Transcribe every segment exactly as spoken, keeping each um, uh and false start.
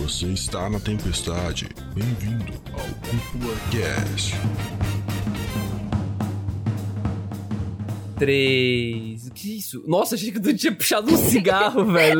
Você está na tempestade. Bem-vindo ao Cúpula Cast. Três... O que é isso? Nossa, achei que tu tinha puxado um cigarro, velho.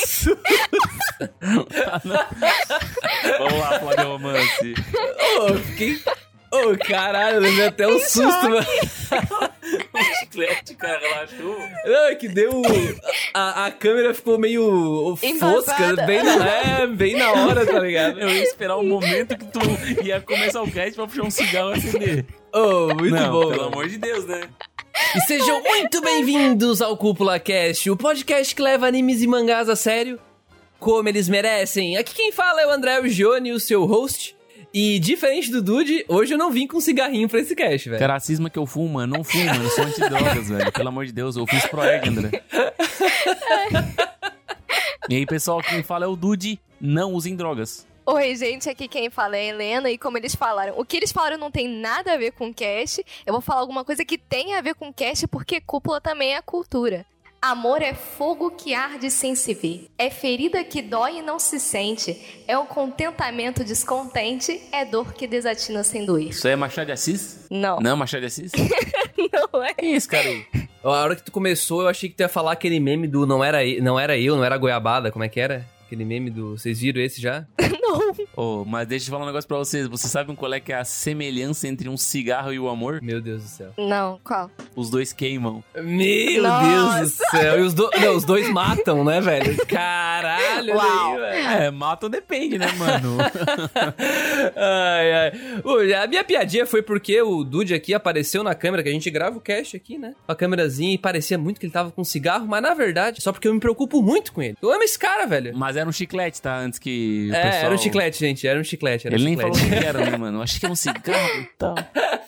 Vamos lá, falar de romance. Ô, oh, fiquei... Ô, oh, caralho, eu levei até um susto, mano. Um chiclete, cara, relaxou. Não, é que deu... A, a câmera ficou meio fosca, bem na, é, bem na hora, tá ligado? Eu ia esperar o momento que tu ia começar o cast pra puxar um cigarro e acender. Oh, muito Não, bom. Pelo amor de Deus, né? E sejam muito bem-vindos ao Cúpula Cast, o podcast que leva animes e mangás a sério, como eles merecem. Aqui quem fala é o André Gioni, o seu host. E diferente do Dude, hoje eu não vim com um cigarrinho pra esse cast, velho. Cara, a cisma que eu fumo, mano, não fumo, mano, eu sou antidrogas, velho. Pelo amor de Deus, eu fiz Proeg, André. E aí, pessoal, quem fala é o Dude, não usem drogas. Oi, gente, aqui quem fala é a Helena, e como eles falaram, o que eles falaram não tem nada a ver com cast, eu vou falar alguma coisa que tem a ver com cast, porque cúpula também é cultura. Amor é fogo que arde sem se ver, é ferida que dói e não se sente, é o contentamento descontente, é dor que desatina sem doer. Isso aí é Machado de Assis? Não. Não, Machado de Assis? Não é. Quem é esse cara aí? A hora que tu começou, eu achei que tu ia falar aquele meme do não era, não era eu, não era goiabada, como é que era? Aquele meme do... Vocês viram esse já? Não. Oh, mas deixa eu falar um negócio pra vocês. Vocês sabem qual é que é a semelhança entre um cigarro e o amor? Meu Deus do céu. Não, qual? Os dois queimam. Meu Nossa. Deus do céu. E os, do... Não, os dois matam, né, velho? Caralho. Uau. Aí, velho. É, matam depende, né, mano? Ai, ai. Ui, a minha piadinha foi porque o Dude aqui apareceu na câmera, que a gente grava o cast aqui, né? Com a câmerazinha, e parecia muito que ele tava com cigarro, mas na verdade, só porque eu me preocupo muito com ele. Eu amo esse cara, velho. Mas era um chiclete, tá? Antes que o É, pessoal... era um chiclete, gente. Era um chiclete. Era Ele um nem chiclete. falou o que era, né, mano? Eu achei que era um cigarro e tal.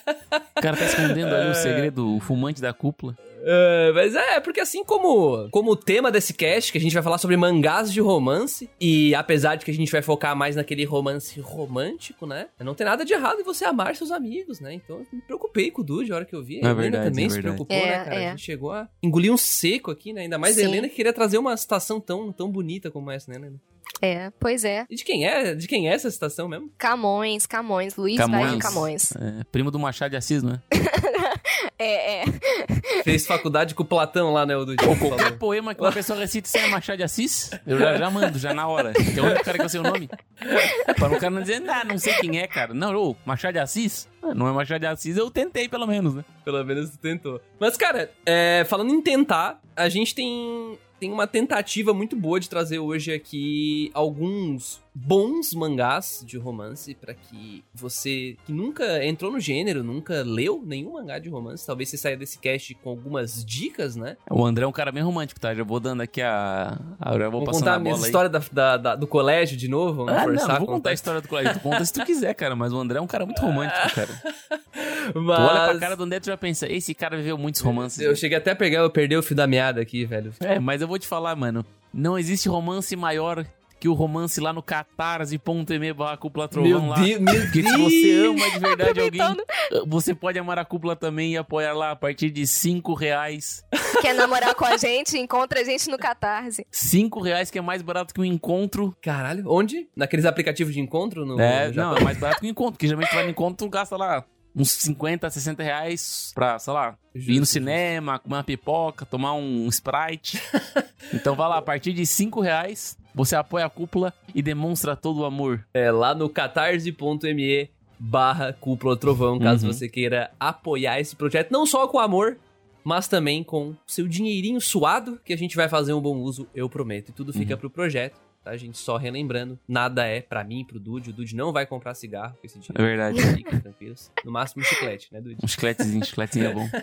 O cara tá escondendo ali o segredo, o fumante da cúpula. Uh, mas é, porque assim como, como o tema desse cast, que a gente vai falar sobre mangás de romance, e apesar de que a gente vai focar mais naquele romance romântico, né? Não tem nada de errado em você amar seus amigos, né? Então eu me preocupei com o Dude a hora que eu vi. A É Helena verdade, também é se verdade. preocupou, É, né, cara? é. A gente chegou a engolir um seco aqui, né? Ainda mais a Sim. Helena que queria trazer uma citação tão, tão bonita como essa, né, Helena? É, pois é. E de quem é? De quem é essa citação mesmo? Camões, Camões, Luiz Camões. Vaz de Camões. É, primo do Machado de Assis, não é? É, é. Fez faculdade com o Platão lá, né, o Dude? Qualquer poema que uma pessoa recite sem a Machado de Assis, eu já, já mando, já na hora. Que é o único cara que eu sei o nome. Para o cara não dizer, ah, não sei quem é, cara. Não, ô, Machado de Assis? Ah, não é Machado de Assis, eu tentei pelo menos, né? Pelo menos tu tentou. Mas, cara, é, falando em tentar, a gente tem, tem uma tentativa muito boa de trazer hoje aqui alguns bons mangás de romance pra que você que nunca entrou no gênero, nunca leu nenhum mangá de romance, talvez você saia desse cast com algumas dicas, né? O André é um cara bem romântico, tá? Já vou dando aqui a... a eu já vou Vamos passando contar a a minha bola aí. história da, da- da- do colégio de novo? Vamos Ah, não, forçar não a vou contar a história do colégio. Tu conta se tu quiser, cara. Mas o André é um cara muito romântico, cara. Mas... Tu olha pra cara do André e tu já pensa, esse cara viveu muitos romances. Eu cheguei até a pegar, eu perdi o fio da meada aqui, velho. É, mas eu vou te falar, mano. Não existe romance maior que o romance lá no catarse.me barra cúpula trovão Meu lá. Deus, meu Porque Deus! se você ama de verdade alguém, Aproveitando. você pode amar a cúpula também e apoiar lá a partir de cinco reais. Quer namorar com a gente? Encontra a gente no Catarse. Cinco reais que é mais barato que um encontro. Caralho, onde? Naqueles aplicativos de encontro? No, É, no não, Japão? é mais barato que um encontro. Porque geralmente tu vai no encontro, tu gasta lá uns cinquenta, sessenta reais pra, sei lá, Justo, ir no justo. cinema, comer uma pipoca, tomar um Sprite. Então vai lá, a partir de cinco reais, você apoia a cúpula e demonstra todo o amor. É lá no catarse.me barra cúpula trovão, caso Uhum. você queira apoiar esse projeto, não só com amor, mas também com seu dinheirinho suado, que a gente vai fazer um bom uso, eu prometo. E tudo fica Uhum. pro projeto, tá, gente? Só relembrando, nada é pra mim, pro Dude. O Dude não vai comprar cigarro com esse É dinheiro. verdade. Fiquem tranquilos. No máximo um chiclete, né, Dude? Um chicletezinho, chicletezinho é bom.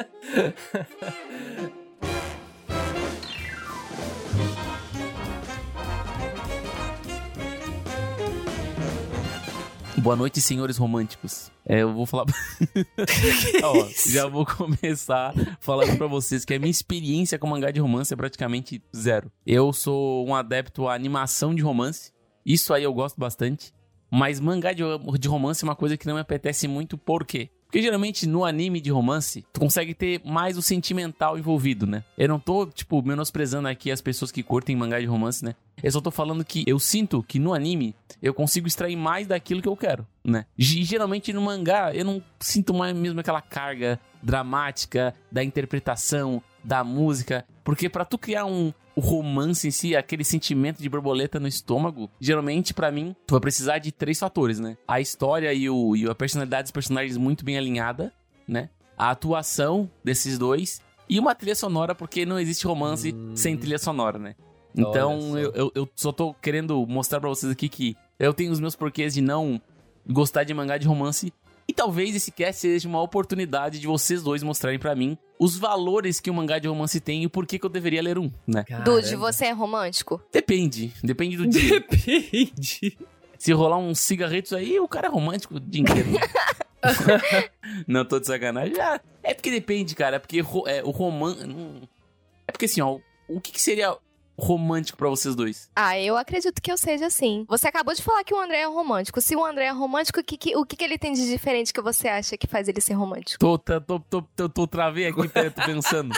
Boa noite, senhores românticos. É, eu vou falar... Ó, já vou começar falando pra vocês que a minha experiência com mangá de romance é praticamente zero. Eu sou um adepto à animação de romance. Isso aí eu gosto bastante. Mas mangá de, de romance é uma coisa que não me apetece muito. Por quê? Porque geralmente no anime de romance, tu consegue ter mais o sentimental envolvido, né? Eu não tô, tipo, menosprezando aqui as pessoas que curtem mangá de romance, né? Eu só tô falando que eu sinto que no anime eu consigo extrair mais daquilo que eu quero, né? E geralmente no mangá eu não sinto mais mesmo aquela carga dramática da interpretação, da música. Porque pra tu criar um o romance em si, aquele sentimento de borboleta no estômago, geralmente pra mim, tu vai precisar de três fatores, né? A história e, o, e a personalidade dos personagens muito bem alinhada, né? A atuação desses dois e uma trilha sonora, porque não existe romance hum. sem trilha sonora, né? Então, eu, eu, eu só tô querendo mostrar pra vocês aqui que eu tenho os meus porquês de não gostar de mangá de romance. E talvez esse cast seja uma oportunidade de vocês dois mostrarem pra mim os valores que o mangá de romance tem e por que que eu deveria ler um, né? Dude, você é romântico? Depende. Depende do dia. Depende. Se rolar uns cigarretos aí, o cara é romântico o dia inteiro. Não, tô de sacanagem. Ah, é porque depende, cara. É porque é, o romance... É porque assim, ó, o que, que seria romântico pra vocês dois? Ah, eu acredito que eu seja assim. Você acabou de falar que o André é romântico. Se o André é romântico, o que, que, o que, que ele tem de diferente que você acha que faz ele ser romântico? Tô, tô, tô, tô, tô, tô travei aqui, tô pensando.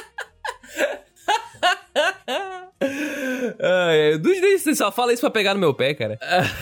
Ai, você só fala isso pra pegar no meu pé, cara.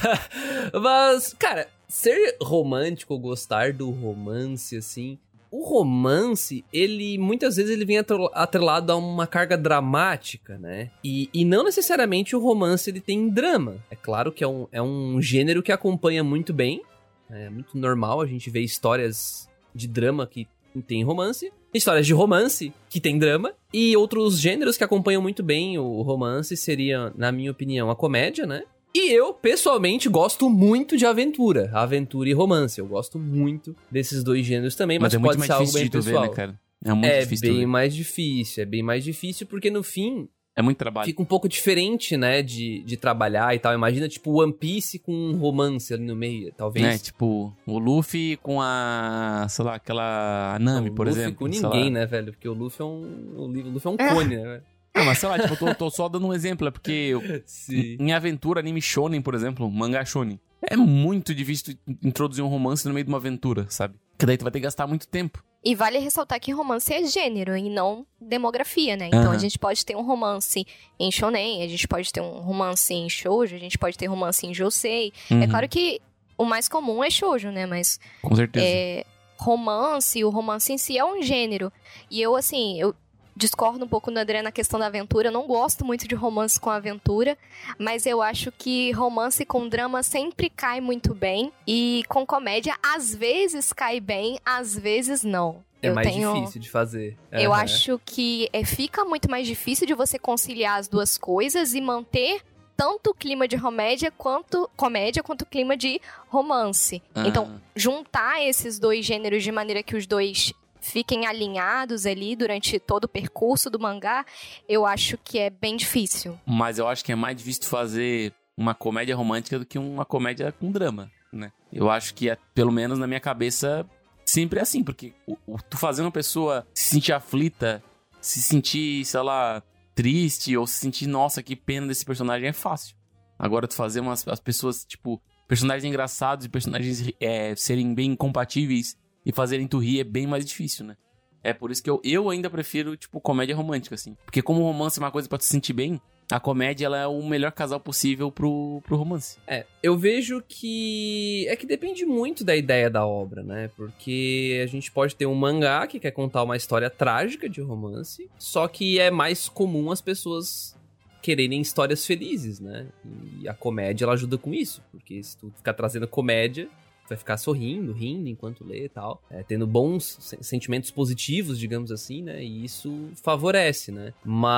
Mas, cara, ser romântico, gostar do romance, assim... O romance, ele, muitas vezes, ele vem atrelado a uma carga dramática, né? E, e não necessariamente o romance, ele tem drama. É claro que é um, é um gênero que acompanha muito bem. É muito normal a gente ver histórias de drama que tem romance. Histórias de romance que tem drama. E outros gêneros que acompanham muito bem o romance seria, na minha opinião, a comédia, né? E eu, pessoalmente, gosto muito de aventura. Aventura e romance. Eu gosto muito desses dois gêneros também, mas, mas é pode ser algo bem pessoal. Ver, né, cara? É muito é difícil. É bem mais difícil. É bem mais difícil porque, no fim... É muito trabalho. Fica um pouco diferente, né, de, de trabalhar e tal. Imagina, tipo, One Piece com um romance ali no meio, talvez. É, tipo, o Luffy com a, sei lá, aquela Nami, não, por Luffy exemplo. com ninguém, né, velho? Porque o Luffy é um, o Luffy é um cone, né, velho? Não, mas sei lá, tipo, eu tô, tô só dando um exemplo, é porque eu, em aventura, anime shonen, por exemplo, mangá shonen, é muito difícil introduzir um romance no meio de uma aventura, sabe? Que daí tu vai ter que gastar muito tempo. E vale ressaltar que romance é gênero e não demografia, né? Então uhum. a gente pode ter um romance em shonen, a gente pode ter um romance em shoujo, a gente pode ter romance em josei. Uhum. É claro que o mais comum é shoujo, né? Mas... Com certeza. É, romance, o romance em si é um gênero. E eu, assim, eu... discordo um pouco do André na questão da aventura. Eu não gosto muito de romance com aventura, mas eu acho que romance com drama sempre cai muito bem. E com comédia, às vezes cai bem, às vezes não. É eu mais tenho... difícil de fazer. Eu uhum. acho que é, fica muito mais difícil de você conciliar as duas coisas e manter tanto o clima de comédia quanto comédia quanto o clima de romance. Uhum. Então, juntar esses dois gêneros de maneira que os dois fiquem alinhados ali durante todo o percurso do mangá, eu acho que é bem difícil. Mas eu acho que é mais difícil fazer uma comédia romântica do que uma comédia com drama, né? Eu acho que, é, pelo menos na minha cabeça, sempre é assim, porque o, o, tu fazer uma pessoa se sentir aflita, se sentir, sei lá, triste, ou se sentir, nossa, que pena desse personagem, é fácil. Agora, tu fazer umas, as pessoas, tipo, personagens engraçados e personagens é, serem bem compatíveis e fazerem tu rir é bem mais difícil, né? É por isso que eu, eu ainda prefiro, tipo, comédia romântica, assim. Porque como o romance é uma coisa pra tu se sentir bem, a comédia, ela é o melhor casal possível pro, pro romance. É, eu vejo que... É que depende muito da ideia da obra, né? Porque a gente pode ter um mangá que quer contar uma história trágica de romance, só que é mais comum as pessoas quererem histórias felizes, né? E a comédia, ela ajuda com isso. Porque se tu ficar trazendo comédia... vai ficar sorrindo, rindo enquanto lê e tal, é, tendo bons sentimentos positivos, digamos assim, né, e isso favorece, né,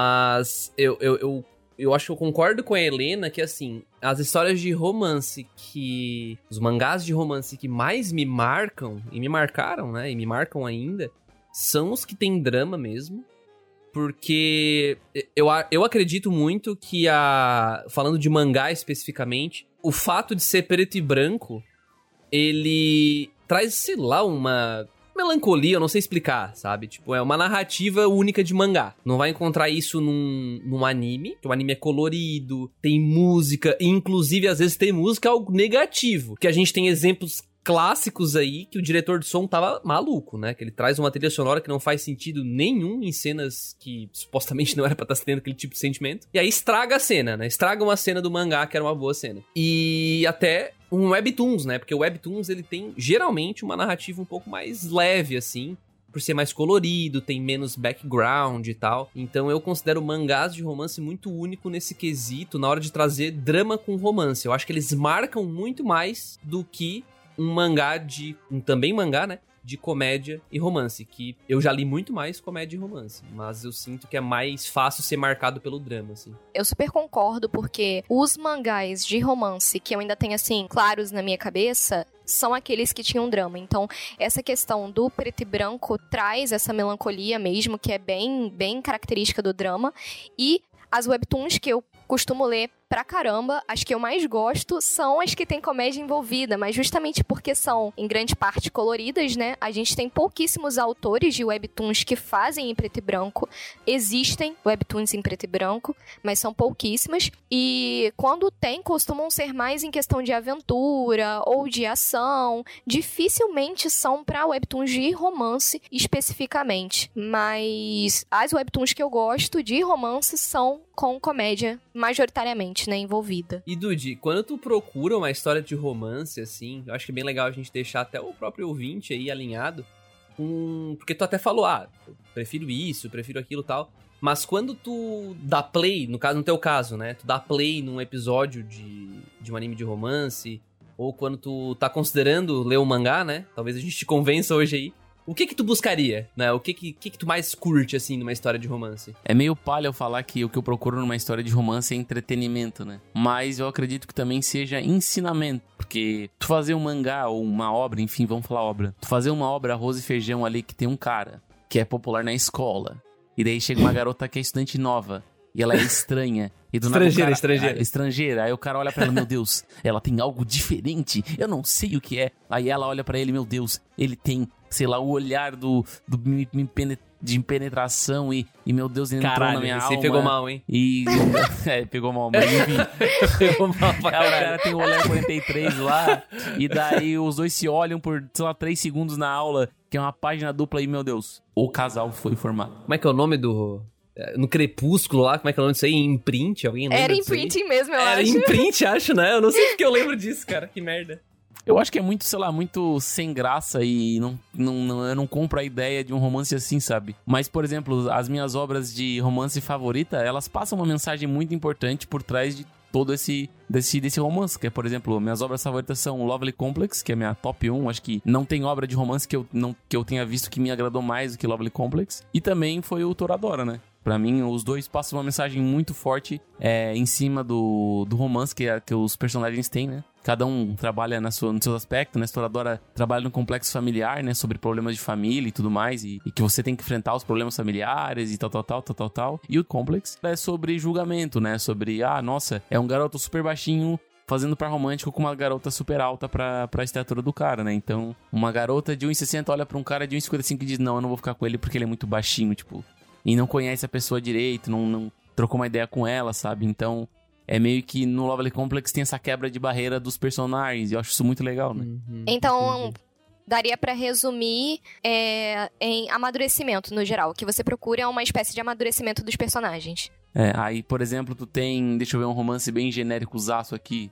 mas eu, eu, eu, eu acho que eu concordo com a Helena que, assim, as histórias de romance que, os mangás de romance que mais me marcam, e me marcaram, né, e me marcam ainda, são os que tem drama mesmo, porque eu, eu acredito muito que a, falando de mangá especificamente, o fato de ser preto e branco, ele traz, sei lá, uma melancolia, eu não sei explicar, sabe? Tipo, é uma narrativa única de mangá. Não vai encontrar isso num, num anime, que o anime é colorido, tem música, e inclusive às vezes tem música algo negativo, que a gente tem exemplos clássicos aí que o diretor de som tava maluco, né? Que ele traz uma trilha sonora que não faz sentido nenhum em cenas que supostamente não era pra estar tendo aquele tipo de sentimento. E aí estraga a cena, né? Estraga uma cena do mangá que era uma boa cena. E até um webtoons, né? Porque o webtoons, ele tem geralmente uma narrativa um pouco mais leve, assim, por ser mais colorido, tem menos background e tal. Então eu considero mangás de romance muito único nesse quesito, na hora de trazer drama com romance. Eu acho que eles marcam muito mais do que um mangá de... um também mangá, né? De comédia e romance, que eu já li muito mais comédia e romance, mas eu sinto que é mais fácil ser marcado pelo drama, assim. Eu super concordo, porque os mangás de romance que eu ainda tenho, assim, claros na minha cabeça, são aqueles que tinham drama. Então, essa questão do preto e branco traz essa melancolia mesmo, que é bem, bem característica do drama, e as webtoons que eu costumo ler pra caramba, as que eu mais gosto são as que tem comédia envolvida, mas justamente porque são, em grande parte, coloridas, né? A gente tem pouquíssimos autores de webtoons que fazem em preto e branco. Existem webtoons em preto e branco, mas são pouquíssimas. E quando tem, costumam ser mais em questão de aventura ou de ação. Dificilmente são pra webtoons de romance especificamente. Mas as webtoons que eu gosto de romance são com comédia, majoritariamente, né, envolvida. E, Dude, quando tu procura uma história de romance, assim, eu acho que é bem legal a gente deixar até o próprio ouvinte aí alinhado com... Porque tu até falou, ah, eu prefiro isso, prefiro aquilo e tal, mas quando tu dá play, no caso, no teu caso, né, tu dá play num episódio de, de um anime de romance, ou quando tu tá considerando ler um mangá, né, talvez a gente te convença hoje aí, o que que tu buscaria, né? O que que, que que tu mais curte, assim, numa história de romance? É meio palha eu falar que o que eu procuro numa história de romance é entretenimento, né? Mas eu acredito que também seja ensinamento. Porque tu fazer um mangá ou uma obra, enfim, vamos falar obra. Tu fazer uma obra arroz e feijão ali que tem um cara que é popular na escola. E daí chega uma garota que é estudante nova. E ela é estranha. E do nada Estrangeira, cara, estrangeira. ah, estrangeira. Aí o cara olha pra ela, meu Deus, ela tem algo diferente. Eu não sei o que é. Aí ela olha pra ele, meu Deus, ele tem, sei lá, o olhar do, do de penetração e, e, meu Deus, ele Caralho, entrou na minha esse alma. pegou mal, hein? E... é, pegou mal, mas enfim. Pegou mal pra Aí o caralho. cara tem o olhar quarenta e três lá. E daí os dois se olham por, sei lá, três segundos na aula, que é uma página dupla e, meu Deus, o casal foi formado. Como é que é o nome do... No Crepúsculo lá, como é que é o nome disso aí? Imprint? Alguém lembra Era disso aí? imprinting mesmo, eu Era acho. imprint, acho, né? Eu não sei porque eu lembro disso, cara. Que merda. Eu acho que é muito, sei lá, muito sem graça e não, não, não, eu não compro a ideia de um romance assim, sabe? Mas, por exemplo, as minhas obras de romance favorita, elas passam uma mensagem muito importante por trás de todo esse desse, desse romance, que é, por exemplo, minhas obras favoritas são o Lovely Complex, que é a minha top um, acho que não tem obra de romance que eu, não, que eu tenha visto que me agradou mais do que Lovely Complex, e também foi o Toradora, né? Pra mim, os dois passam uma mensagem muito forte é, em cima do, do romance que, que os personagens têm, né? Cada um trabalha na sua, no seu aspecto, né? A Toradora trabalha no complexo familiar, né? Sobre problemas de família e tudo mais. E, e que você tem que enfrentar os problemas familiares e tal, tal, tal, tal, tal, tal. E o Complex é sobre julgamento, né? Sobre, ah, nossa, é um garoto super baixinho fazendo par romântico com uma garota super alta pra, pra estatura do cara, né? Então, uma garota de um e sessenta olha pra um cara de um e cinquenta e cinco e diz, não, eu não vou ficar com ele porque ele é muito baixinho, tipo... E não conhece a pessoa direito, não, não trocou uma ideia com ela, sabe? Então, é meio que no Lovely Complex tem essa quebra de barreira dos personagens. E eu acho isso muito legal, né? Uhum, Então, entendi. daria pra resumir é, em amadurecimento, no geral. O que você procura é uma espécie de amadurecimento dos personagens. É, aí, por exemplo, tu tem... Deixa eu ver um romance bem genérico, zaço aqui.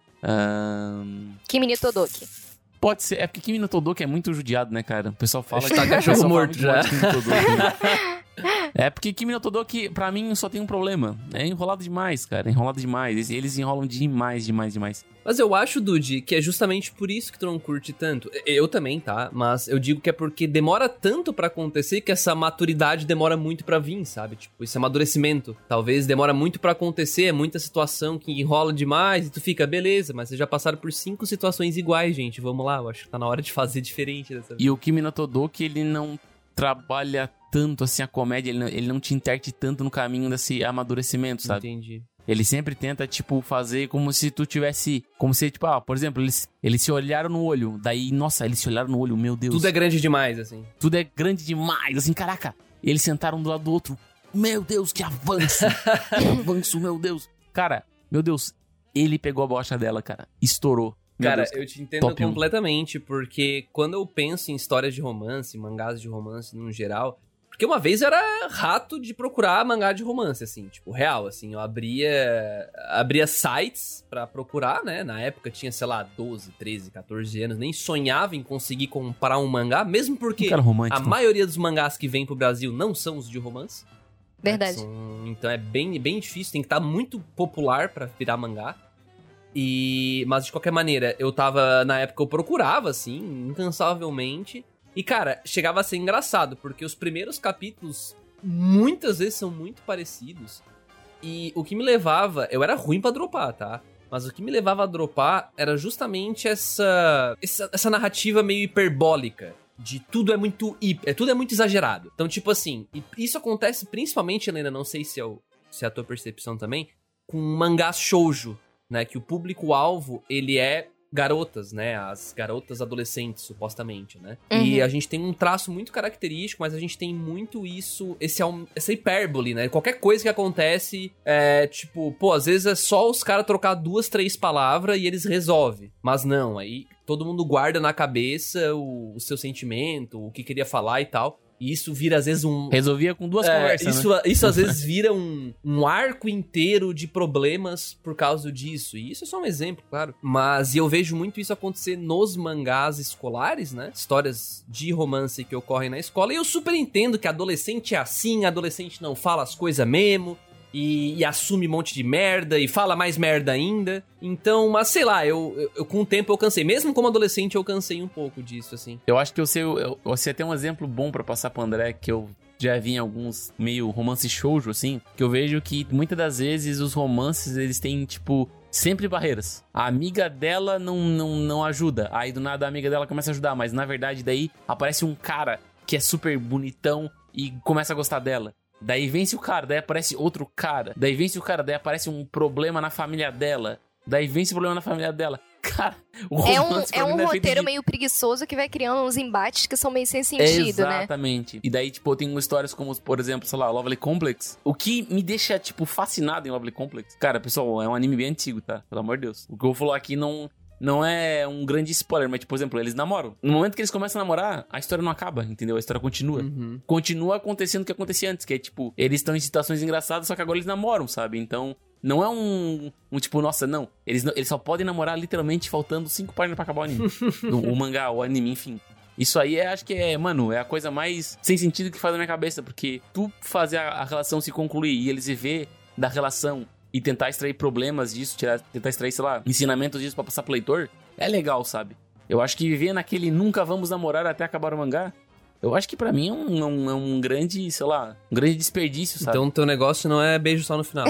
Ahn... Kimi no Todoki. Pode ser. É porque Kimi no Todoki é muito judiado, né, cara? O pessoal fala Acho que tá o cachorro pessoal fala morto muito já. mal de Kimi no Todoki, né? É porque Kimi no Todoki, pra mim, só tem um problema. É enrolado demais, cara. É enrolado demais. Eles, eles enrolam demais, demais, demais. Mas eu acho, Dude, que é justamente por isso que tu não curte tanto. Eu também, tá? Mas eu digo que é porque demora tanto pra acontecer que essa maturidade demora muito pra vir, sabe? Tipo, esse amadurecimento. Talvez demora muito pra acontecer, é muita situação que enrola demais e tu fica, beleza, mas vocês já passaram por cinco situações iguais, gente. Vamos lá, eu acho que tá na hora de fazer diferente dessa vez. E o Kimi no Todoki, ele não trabalha tanto assim a comédia, ele não, ele não te interte tanto no caminho desse amadurecimento, sabe? Entendi. Ele sempre tenta, tipo, fazer como se tu tivesse... Como se, tipo, ah, por exemplo, eles, eles se olharam no olho. Daí, nossa, eles se olharam no olho, meu Deus. Tudo é grande demais, assim. Tudo é grande demais, assim, caraca. Eles sentaram do lado do outro. Meu Deus, que avanço. Que avanço, meu Deus. Cara, meu Deus, ele pegou a bocha dela, cara. Estourou. Cara, Deus, eu te entendo top um. completamente, porque quando eu penso em histórias de romance, mangás de romance no geral... Porque uma vez eu era rato de procurar mangá de romance, assim, tipo, real, assim. Eu abria, abria sites pra procurar, né? Na época tinha, sei lá, doze, treze, catorze anos. Nem sonhava em conseguir comprar um mangá, mesmo porque cara romântico. a maioria dos mangás que vem pro Brasil não são os de romance. Verdade. São- então é bem, bem difícil, tem que estar muito popular pra virar mangá. E, mas de qualquer maneira, eu tava, na época eu procurava, assim, incansavelmente. E cara, chegava a ser engraçado, porque os primeiros capítulos muitas vezes são muito parecidos. E o que me levava, eu era ruim pra dropar, tá? Mas o que me levava a dropar era justamente essa, essa, essa narrativa meio hiperbólica. De tudo é muito hiper, tudo é muito exagerado. Então, tipo assim, e isso acontece principalmente, Helena, não sei se é, o, se é a tua percepção também, com mangás shoujo, né? Que o público-alvo, ele é garotas, né? As garotas adolescentes, supostamente, né? Uhum. E a gente tem um traço muito característico, mas a gente tem muito isso, esse, aum- essa hipérbole, né? Qualquer coisa que acontece, é tipo, pô, às vezes é só os caras trocar duas, três palavras e eles resolvem. Mas não, aí todo mundo guarda na cabeça o, o seu sentimento, o que queria falar e tal. E isso vira, às vezes, um... Resolvia com duas É, conversas, isso, né? isso às vezes vira um, um arco inteiro de problemas por causa disso. E isso é só um exemplo, claro. Mas eu vejo muito isso acontecer nos mangás escolares, né? Histórias de romance que ocorrem na escola. E eu super entendo que adolescente é assim, adolescente não fala as coisas mesmo. E, e assume um monte de merda e fala mais merda ainda. Então, mas sei lá, eu, eu, eu com o tempo eu cansei. Mesmo como adolescente eu cansei um pouco disso, assim. Eu acho que eu sei, eu, eu sei até um exemplo bom pra passar pro André, que eu já vi em alguns meio romance shoujo, assim, que eu vejo que muitas das vezes os romances, eles têm, tipo, sempre barreiras. A amiga dela não, não, não ajuda, aí do nada a amiga dela começa a ajudar, mas na verdade daí aparece um cara que é super bonitão e começa a gostar dela. Daí vence o cara, daí aparece outro cara. Daí vence o cara, daí aparece um problema na família dela. Daí vence o problema na família dela. Cara, o É um, romance pra é mim um não é feito roteiro de... meio preguiçoso que vai criando uns embates que são meio sem sentido, né? Exatamente. E daí, tipo, tem histórias como, por exemplo, sei lá, Lovely Complex. O que me deixa, tipo, fascinado em Lovely Complex. Cara, pessoal, é um anime bem antigo, tá? Pelo amor de Deus. O que eu vou falar aqui não... Não é um grande spoiler, mas, tipo, por exemplo, eles namoram. No momento que eles começam a namorar, a história não acaba, entendeu? A história continua. Uhum. Continua acontecendo o que acontecia antes, que é, tipo, eles estão em situações engraçadas, só que agora eles namoram, sabe? Então, não é um, um tipo, nossa, não. Eles, não- eles só podem namorar literalmente faltando cinco páginas pra acabar o anime. o, o mangá, o anime, enfim. Isso aí, é, acho que é, mano, é a coisa mais sem sentido que faz na minha cabeça, porque tu fazer a, a relação se concluir e eles viver da relação e tentar extrair problemas disso, tirar, tentar extrair, sei lá, ensinamentos disso pra passar pro leitor, é legal, sabe? Eu acho que viver naquele nunca vamos namorar até acabar o mangá, eu acho que pra mim é um, é um, é um grande, sei lá, um grande desperdício, sabe? Então teu negócio não é beijo só no final.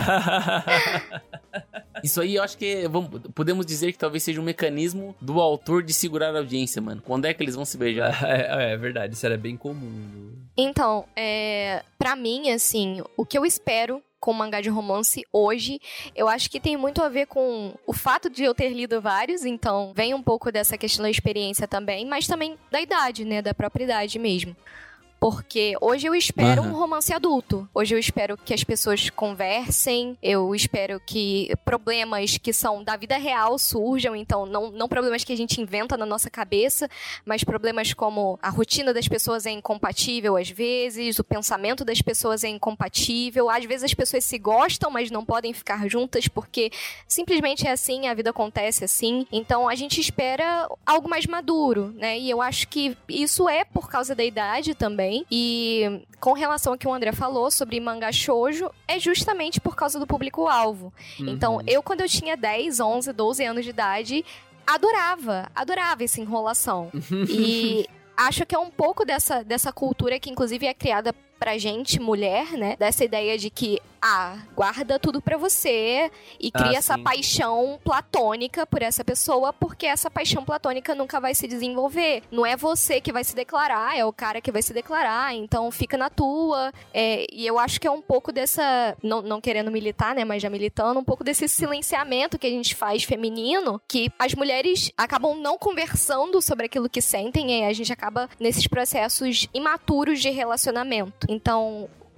Isso aí eu acho que vamos, podemos dizer que talvez seja um mecanismo do autor de segurar a audiência, mano. Quando é que eles vão se beijar? é, é verdade, isso era bem comum. Então, é, pra mim, assim, o que eu espero com mangá de romance hoje, eu acho que tem muito a ver com o fato de eu ter lido vários, então vem um pouco dessa questão da experiência também, mas também da idade, né, da própria idade mesmo. Porque hoje eu espero Aham. um romance adulto. Hoje eu espero que as pessoas conversem. Eu espero que problemas que são da vida real surjam. Então, não, não problemas que a gente inventa na nossa cabeça, mas problemas como a rotina das pessoas é incompatível às vezes, o pensamento das pessoas é incompatível. Às vezes as pessoas se gostam, mas não podem ficar juntas porque simplesmente é assim, a vida acontece assim. Então, a gente espera algo mais maduro, né? E eu acho que isso é por causa da idade também. E com relação ao que o André falou sobre mangá shoujo, é justamente por causa do público-alvo. Uhum. Então, eu quando eu tinha dez, onze, doze anos de idade, adorava, adorava essa enrolação. E acho que é um pouco dessa, dessa cultura que inclusive é criada pra gente, mulher, né? Dessa ideia de que, ah, guarda tudo pra você e cria Ah, essa sim. paixão platônica por essa pessoa, porque essa paixão platônica nunca vai se desenvolver. Não é você que vai se declarar, é o cara que vai se declarar, então fica na tua. É, e eu acho que é um pouco dessa, não, não querendo militar, né, mas já militando, um pouco desse silenciamento que a gente faz feminino, que as mulheres acabam não conversando sobre aquilo que sentem, e a gente acaba nesses processos imaturos de relacionamento. Então,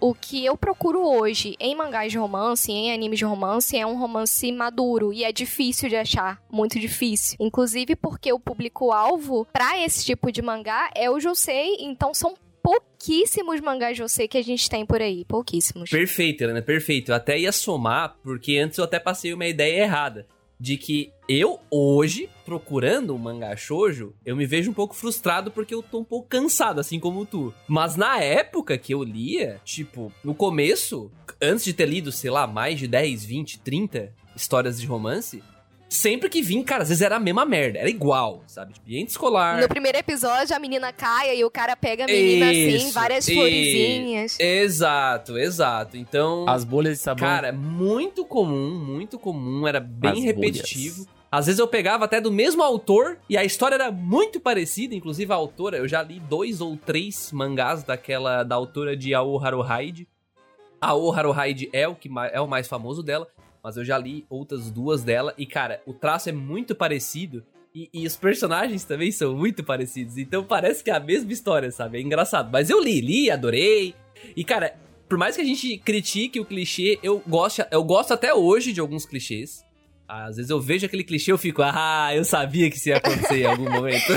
o que eu procuro hoje em mangás de romance, em animes de romance, é um romance maduro. E é difícil de achar, muito difícil. Inclusive porque o público-alvo pra esse tipo de mangá é o josei, então são pouquíssimos mangás josei que a gente tem por aí. Pouquíssimos. Perfeito, Helena, perfeito. Eu até ia somar, porque antes eu até passei uma ideia errada. De que eu, hoje, procurando um mangá shoujo, eu me vejo um pouco frustrado porque eu tô um pouco cansado, assim como tu. Mas na época que eu lia, tipo, no começo, antes de ter lido, sei lá, mais de dez, vinte, trinta histórias de romance, sempre que vim, cara, às vezes era a mesma merda, era igual, sabe? Ambiente escolar. No primeiro episódio, a menina cai e o cara pega a menina Isso, assim, várias e- florezinhas. Exato, exato. Então, As bolhas de sabão. cara, muito comum, muito comum, era bem As repetitivo. bolhas. Às vezes eu pegava até do mesmo autor e a história era muito parecida, inclusive a autora, eu já li dois ou três mangás daquela, da autora de Ao Haruhide. Ao Haruhide é o, que, ma- é o mais famoso dela, mas eu já li outras duas dela e, cara, o traço é muito parecido e, e os personagens também são muito parecidos, então parece que é a mesma história, sabe? É engraçado, mas eu li, li, adorei e, cara, por mais que a gente critique o clichê, eu gosto, eu gosto até hoje de alguns clichês. Às vezes eu vejo aquele clichê e eu fico, ah, eu sabia que isso ia acontecer em algum momento.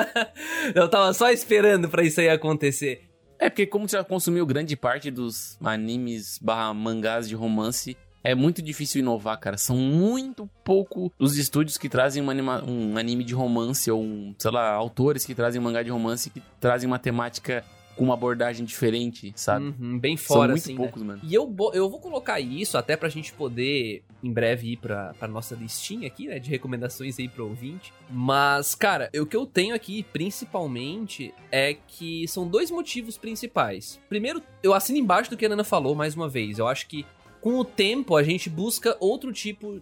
Eu tava só esperando pra isso aí acontecer. É porque como você já consumiu grande parte dos animes barra mangás de romance, é muito difícil inovar, cara. São muito pouco os estúdios que trazem uma anima- um anime de romance ou, um, sei lá, autores que trazem um mangá de romance que trazem uma temática com uma abordagem diferente, sabe? Uhum, bem São fora, muito assim, poucos, né? mano. E eu, bo- eu vou colocar isso até pra gente poder, em breve, ir pra, pra nossa listinha aqui, né? De recomendações aí pro ouvinte. Mas, cara, o que eu tenho aqui, principalmente, é que são dois motivos principais. Primeiro, eu assino embaixo do que a Nana falou, mais uma vez. Eu acho que com o tempo, a gente busca outro tipo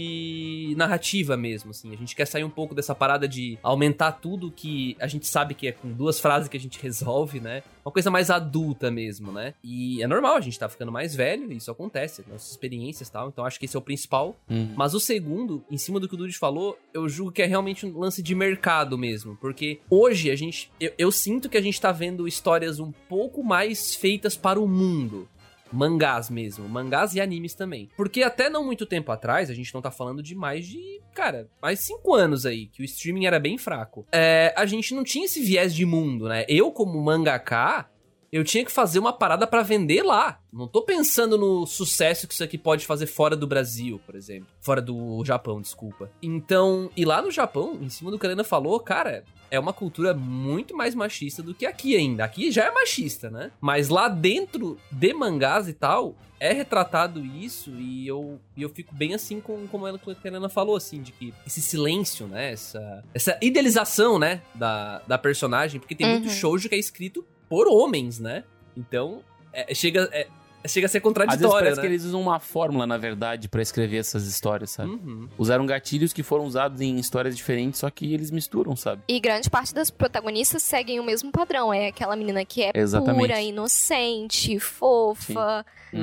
de narrativa mesmo, assim. A gente quer sair um pouco dessa parada de aumentar tudo que a gente sabe que é com duas frases que a gente resolve, né? Uma coisa mais adulta mesmo, né? E é normal, a gente tá ficando mais velho, isso acontece, nossas experiências e tal. Então acho que esse é o principal. Uhum. Mas o segundo, em cima do que o Dude falou, eu julgo que é realmente um lance de mercado mesmo. Porque hoje a gente... Eu, eu sinto que a gente tá vendo histórias um pouco mais feitas para o mundo. Mangás mesmo, mangás e animes também. Porque até não muito tempo atrás, a gente não tá falando de mais de, cara, mais cinco anos aí, que o streaming era bem fraco. É, a gente não tinha esse viés de mundo, né? Eu, como mangaka, eu tinha que fazer uma parada pra vender lá. Não tô pensando no sucesso que isso aqui pode fazer fora do Brasil, por exemplo. Fora do Japão, desculpa. Então, e lá no Japão, em cima do que a Helena falou, cara... É uma cultura muito mais machista do que aqui ainda. Aqui já é machista, né? Mas lá dentro de mangás e tal, é retratado isso e eu, e eu fico bem assim com como ela, com a Helena falou, assim, de que esse silêncio, né? Essa, essa idealização, né? Da, da personagem, porque tem Uhum. muito shoujo que é escrito por homens, né? Então, é, chega... É, Chega a ser Às vezes contraditório, parece né? que eles usam uma fórmula, na verdade, pra escrever essas histórias, sabe? Uhum. Usaram gatilhos que foram usados em histórias diferentes, só que eles misturam, sabe? E grande parte das protagonistas seguem o mesmo padrão. É aquela menina que é Exatamente. pura, inocente, fofa.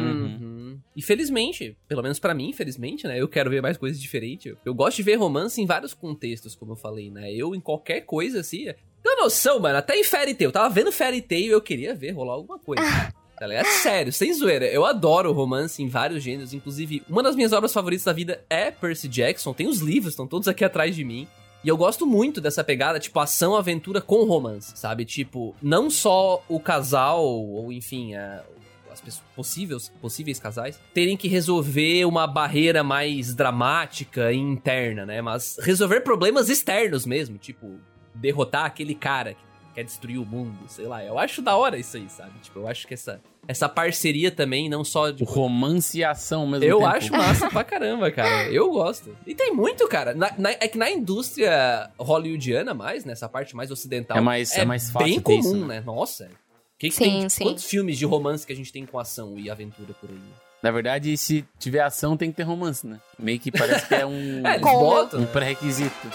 Uhum. E felizmente, pelo menos pra mim, infelizmente, né? Eu quero ver mais coisas diferentes. Eu, eu gosto de ver romance em vários contextos, como eu falei, né? Eu, em qualquer coisa, assim... Tem noção, mano, até em Fairy Tail. Eu tava vendo Fairy Tail e eu queria ver rolar alguma coisa. Tá ligado? Sério, sem zoeira. Eu adoro romance em vários gêneros. Inclusive, uma das minhas obras favoritas da vida é Percy Jackson. Tem os livros, estão todos aqui atrás de mim. E eu gosto muito dessa pegada, tipo, ação, aventura com romance, sabe? Tipo, não só o casal, ou enfim, a, as pessoas, possíveis, possíveis casais, terem que resolver uma barreira mais dramática e interna, né? Mas resolver problemas externos mesmo, tipo, derrotar aquele cara que quer destruir o mundo, sei lá. Eu acho da hora isso aí, sabe? Tipo, eu acho que essa, essa parceria também, não só de... O romance e a ação ao mesmo Eu tempo. acho massa pra caramba, cara. Eu gosto. E tem muito, cara. Na- na- é que na indústria hollywoodiana mais, nessa parte mais ocidental... É mais- é mais fácil bem ter comum, isso, né? Nossa. Que que Sim, tem, sim. Quantos filmes de romance que a gente tem com ação e aventura por aí? Na verdade, se tiver ação, tem que ter romance, né? Meio que parece que é um, É, eles Como? botam. um pré-requisito.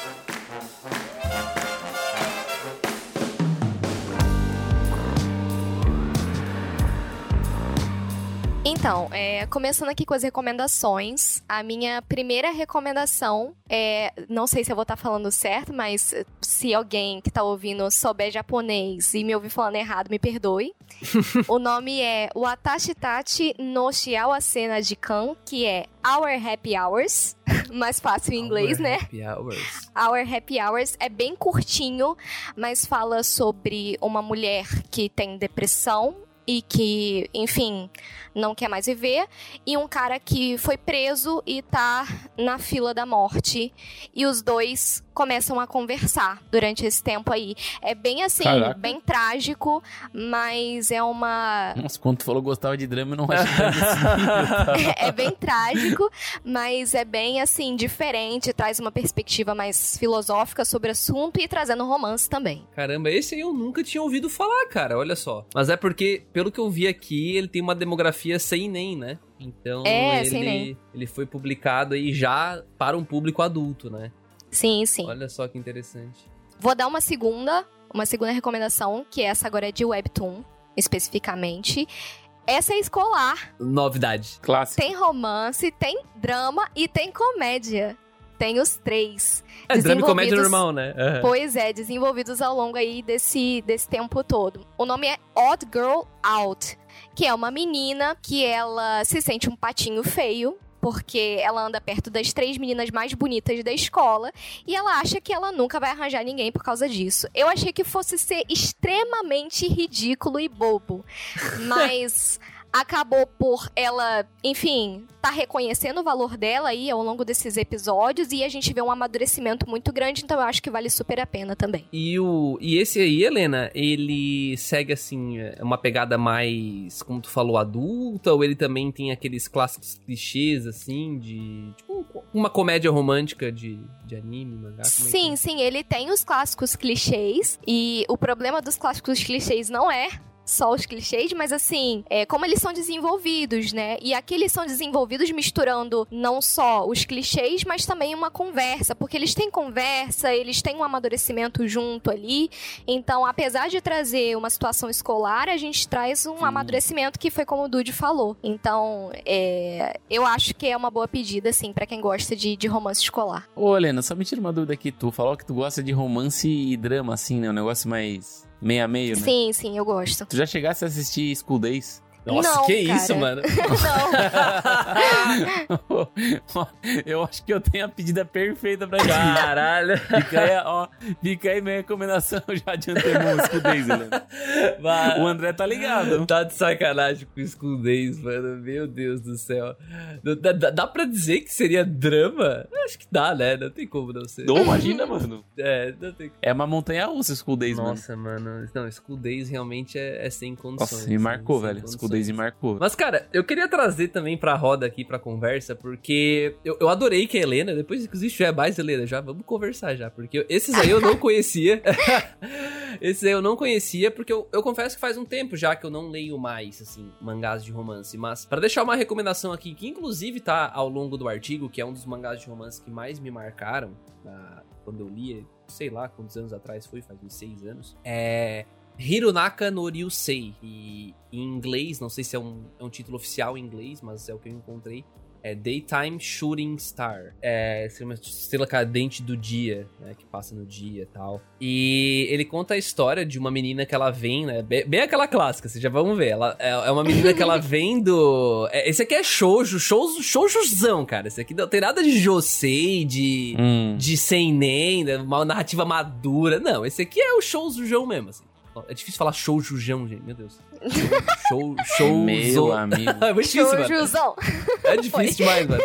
Então, é, começando aqui com as recomendações, a minha primeira recomendação é, não sei se eu vou estar falando certo, mas se alguém que tá ouvindo souber japonês e me ouvir falando errado, me perdoe. O nome é Watashi Tachi no Shiawase na Jikan, que é Our Happy Hours, mais fácil em inglês, Our né? Happy Hours. Our Happy Hours é bem curtinho, mas fala sobre uma mulher que tem depressão e que, enfim, não quer mais viver, e um cara que foi preso e tá na fila da morte, e os dois começam a conversar durante esse tempo aí. É bem assim, Caraca. bem trágico, mas é uma... Nossa, quando tu falou que gostava de drama, eu não achei que assim. É bem trágico, mas é bem, assim, diferente, traz uma perspectiva mais filosófica sobre o assunto e trazendo romance também. Caramba, esse aí eu nunca tinha ouvido falar, cara, olha só. Mas é porque, pelo que eu vi aqui, ele tem uma demografia seinen, né? Então, É, ele, seinen. ele foi publicado aí já para um público adulto, né? Sim, sim. Olha só que interessante. Vou dar uma segunda, uma segunda recomendação, que essa agora é de Webtoon, especificamente. Essa é escolar. Novidade. Clássico. Tem romance, tem drama e tem comédia. Tem os três. É, drama e comédia Desenvolvidos- normal, né? Aham. Pois é, desenvolvidos ao longo aí desse, desse tempo todo. O nome é Odd Girl Out, que é uma menina que ela se sente um patinho feio, porque ela anda perto das três meninas mais bonitas da escola, e ela acha que ela nunca vai arranjar ninguém por causa disso. Eu achei que fosse ser extremamente ridículo e bobo, mas acabou por ela, enfim, tá reconhecendo o valor dela aí ao longo desses episódios, e a gente vê um amadurecimento muito grande, então eu acho que vale super a pena também. E, o, e esse aí, Helena, ele segue, assim, é, uma pegada mais, como tu falou, adulta? Ou ele também tem aqueles clássicos clichês, assim, de... Tipo, uma comédia romântica de, de anime, mangá? Como é que Sim, é? sim, ele tem os clássicos clichês, e o problema dos clássicos clichês não é só os clichês, mas assim, é como eles são desenvolvidos, né? E aqui eles são desenvolvidos misturando não só os clichês, mas também uma conversa, porque eles têm conversa, eles têm um amadurecimento junto ali. Então, apesar de trazer uma situação escolar, a gente traz um Sim. amadurecimento que foi como o Dude falou. Então, é, eu acho que é uma boa pedida, assim, pra quem gosta de, de romance escolar. Ô, Helena, só me tira uma dúvida aqui. Tu falou que tu gosta de romance e drama, assim, né? Um negócio mais meio a meio, né? Sim, sim, eu gosto. Tu já chegasse a assistir School Days? Nossa, Não, que cara. isso, mano? Não. Eu acho que eu tenho a pedida perfeita pra ti. Caralho. Fica aí, ó, fica aí minha recomendação já de antemão, School Days, Helena. O André tá ligado. Tá de sacanagem com o School Days, mano. Meu Deus do céu. Dá, dá, dá pra dizer que seria drama? Acho que dá, né? Não tem como não ser. Não, imagina, mano. É, não tem como. É uma montanha-russa School Days, mano. Nossa, mano. Não, School Days realmente é, é sem condições. Nossa, me marcou, sem velho. condições. School Days me marcou. Mas, cara, eu queria trazer também pra roda aqui, pra conversa, porque eu, eu adorei que a Helena, depois, inclusive, se tiver mais, Helena, já vamos conversar já, porque eu- esses aí eu não conhecia. Esses aí eu não conhecia, porque eu, eu confesso que faz um tempo já que eu não leio mais, assim, mangás de romance. Mas, pra deixar uma recomendação aqui, que inclusive tá ao longo do artigo, que é um dos mangás de romance que mais me marcaram, na- quando eu li, sei lá quantos anos atrás foi, faz uns seis anos, é... Hirunaka no Ryusei, e em inglês, não sei se é um, é um título oficial em inglês, mas é o que eu encontrei, é Daytime Shooting Star, é uma estrela cadente do dia, né, que passa no dia e tal. E ele conta a história de uma menina que ela vem, né, bem, bem aquela clássica, vocês já vão ver, ela é, é uma menina que ela vem do... é, esse aqui é shoujo, shoujo, shoujuzão, cara, esse aqui não tem nada de josei, de... Hum. de seinen, né, uma narrativa madura, não, esse aqui é o shoujuzão mesmo, assim. É difícil falar shoujuzão, gente, meu Deus. Show, show, Meu amigo. É muito difícil, mano. Showzão. É difícil demais, mano.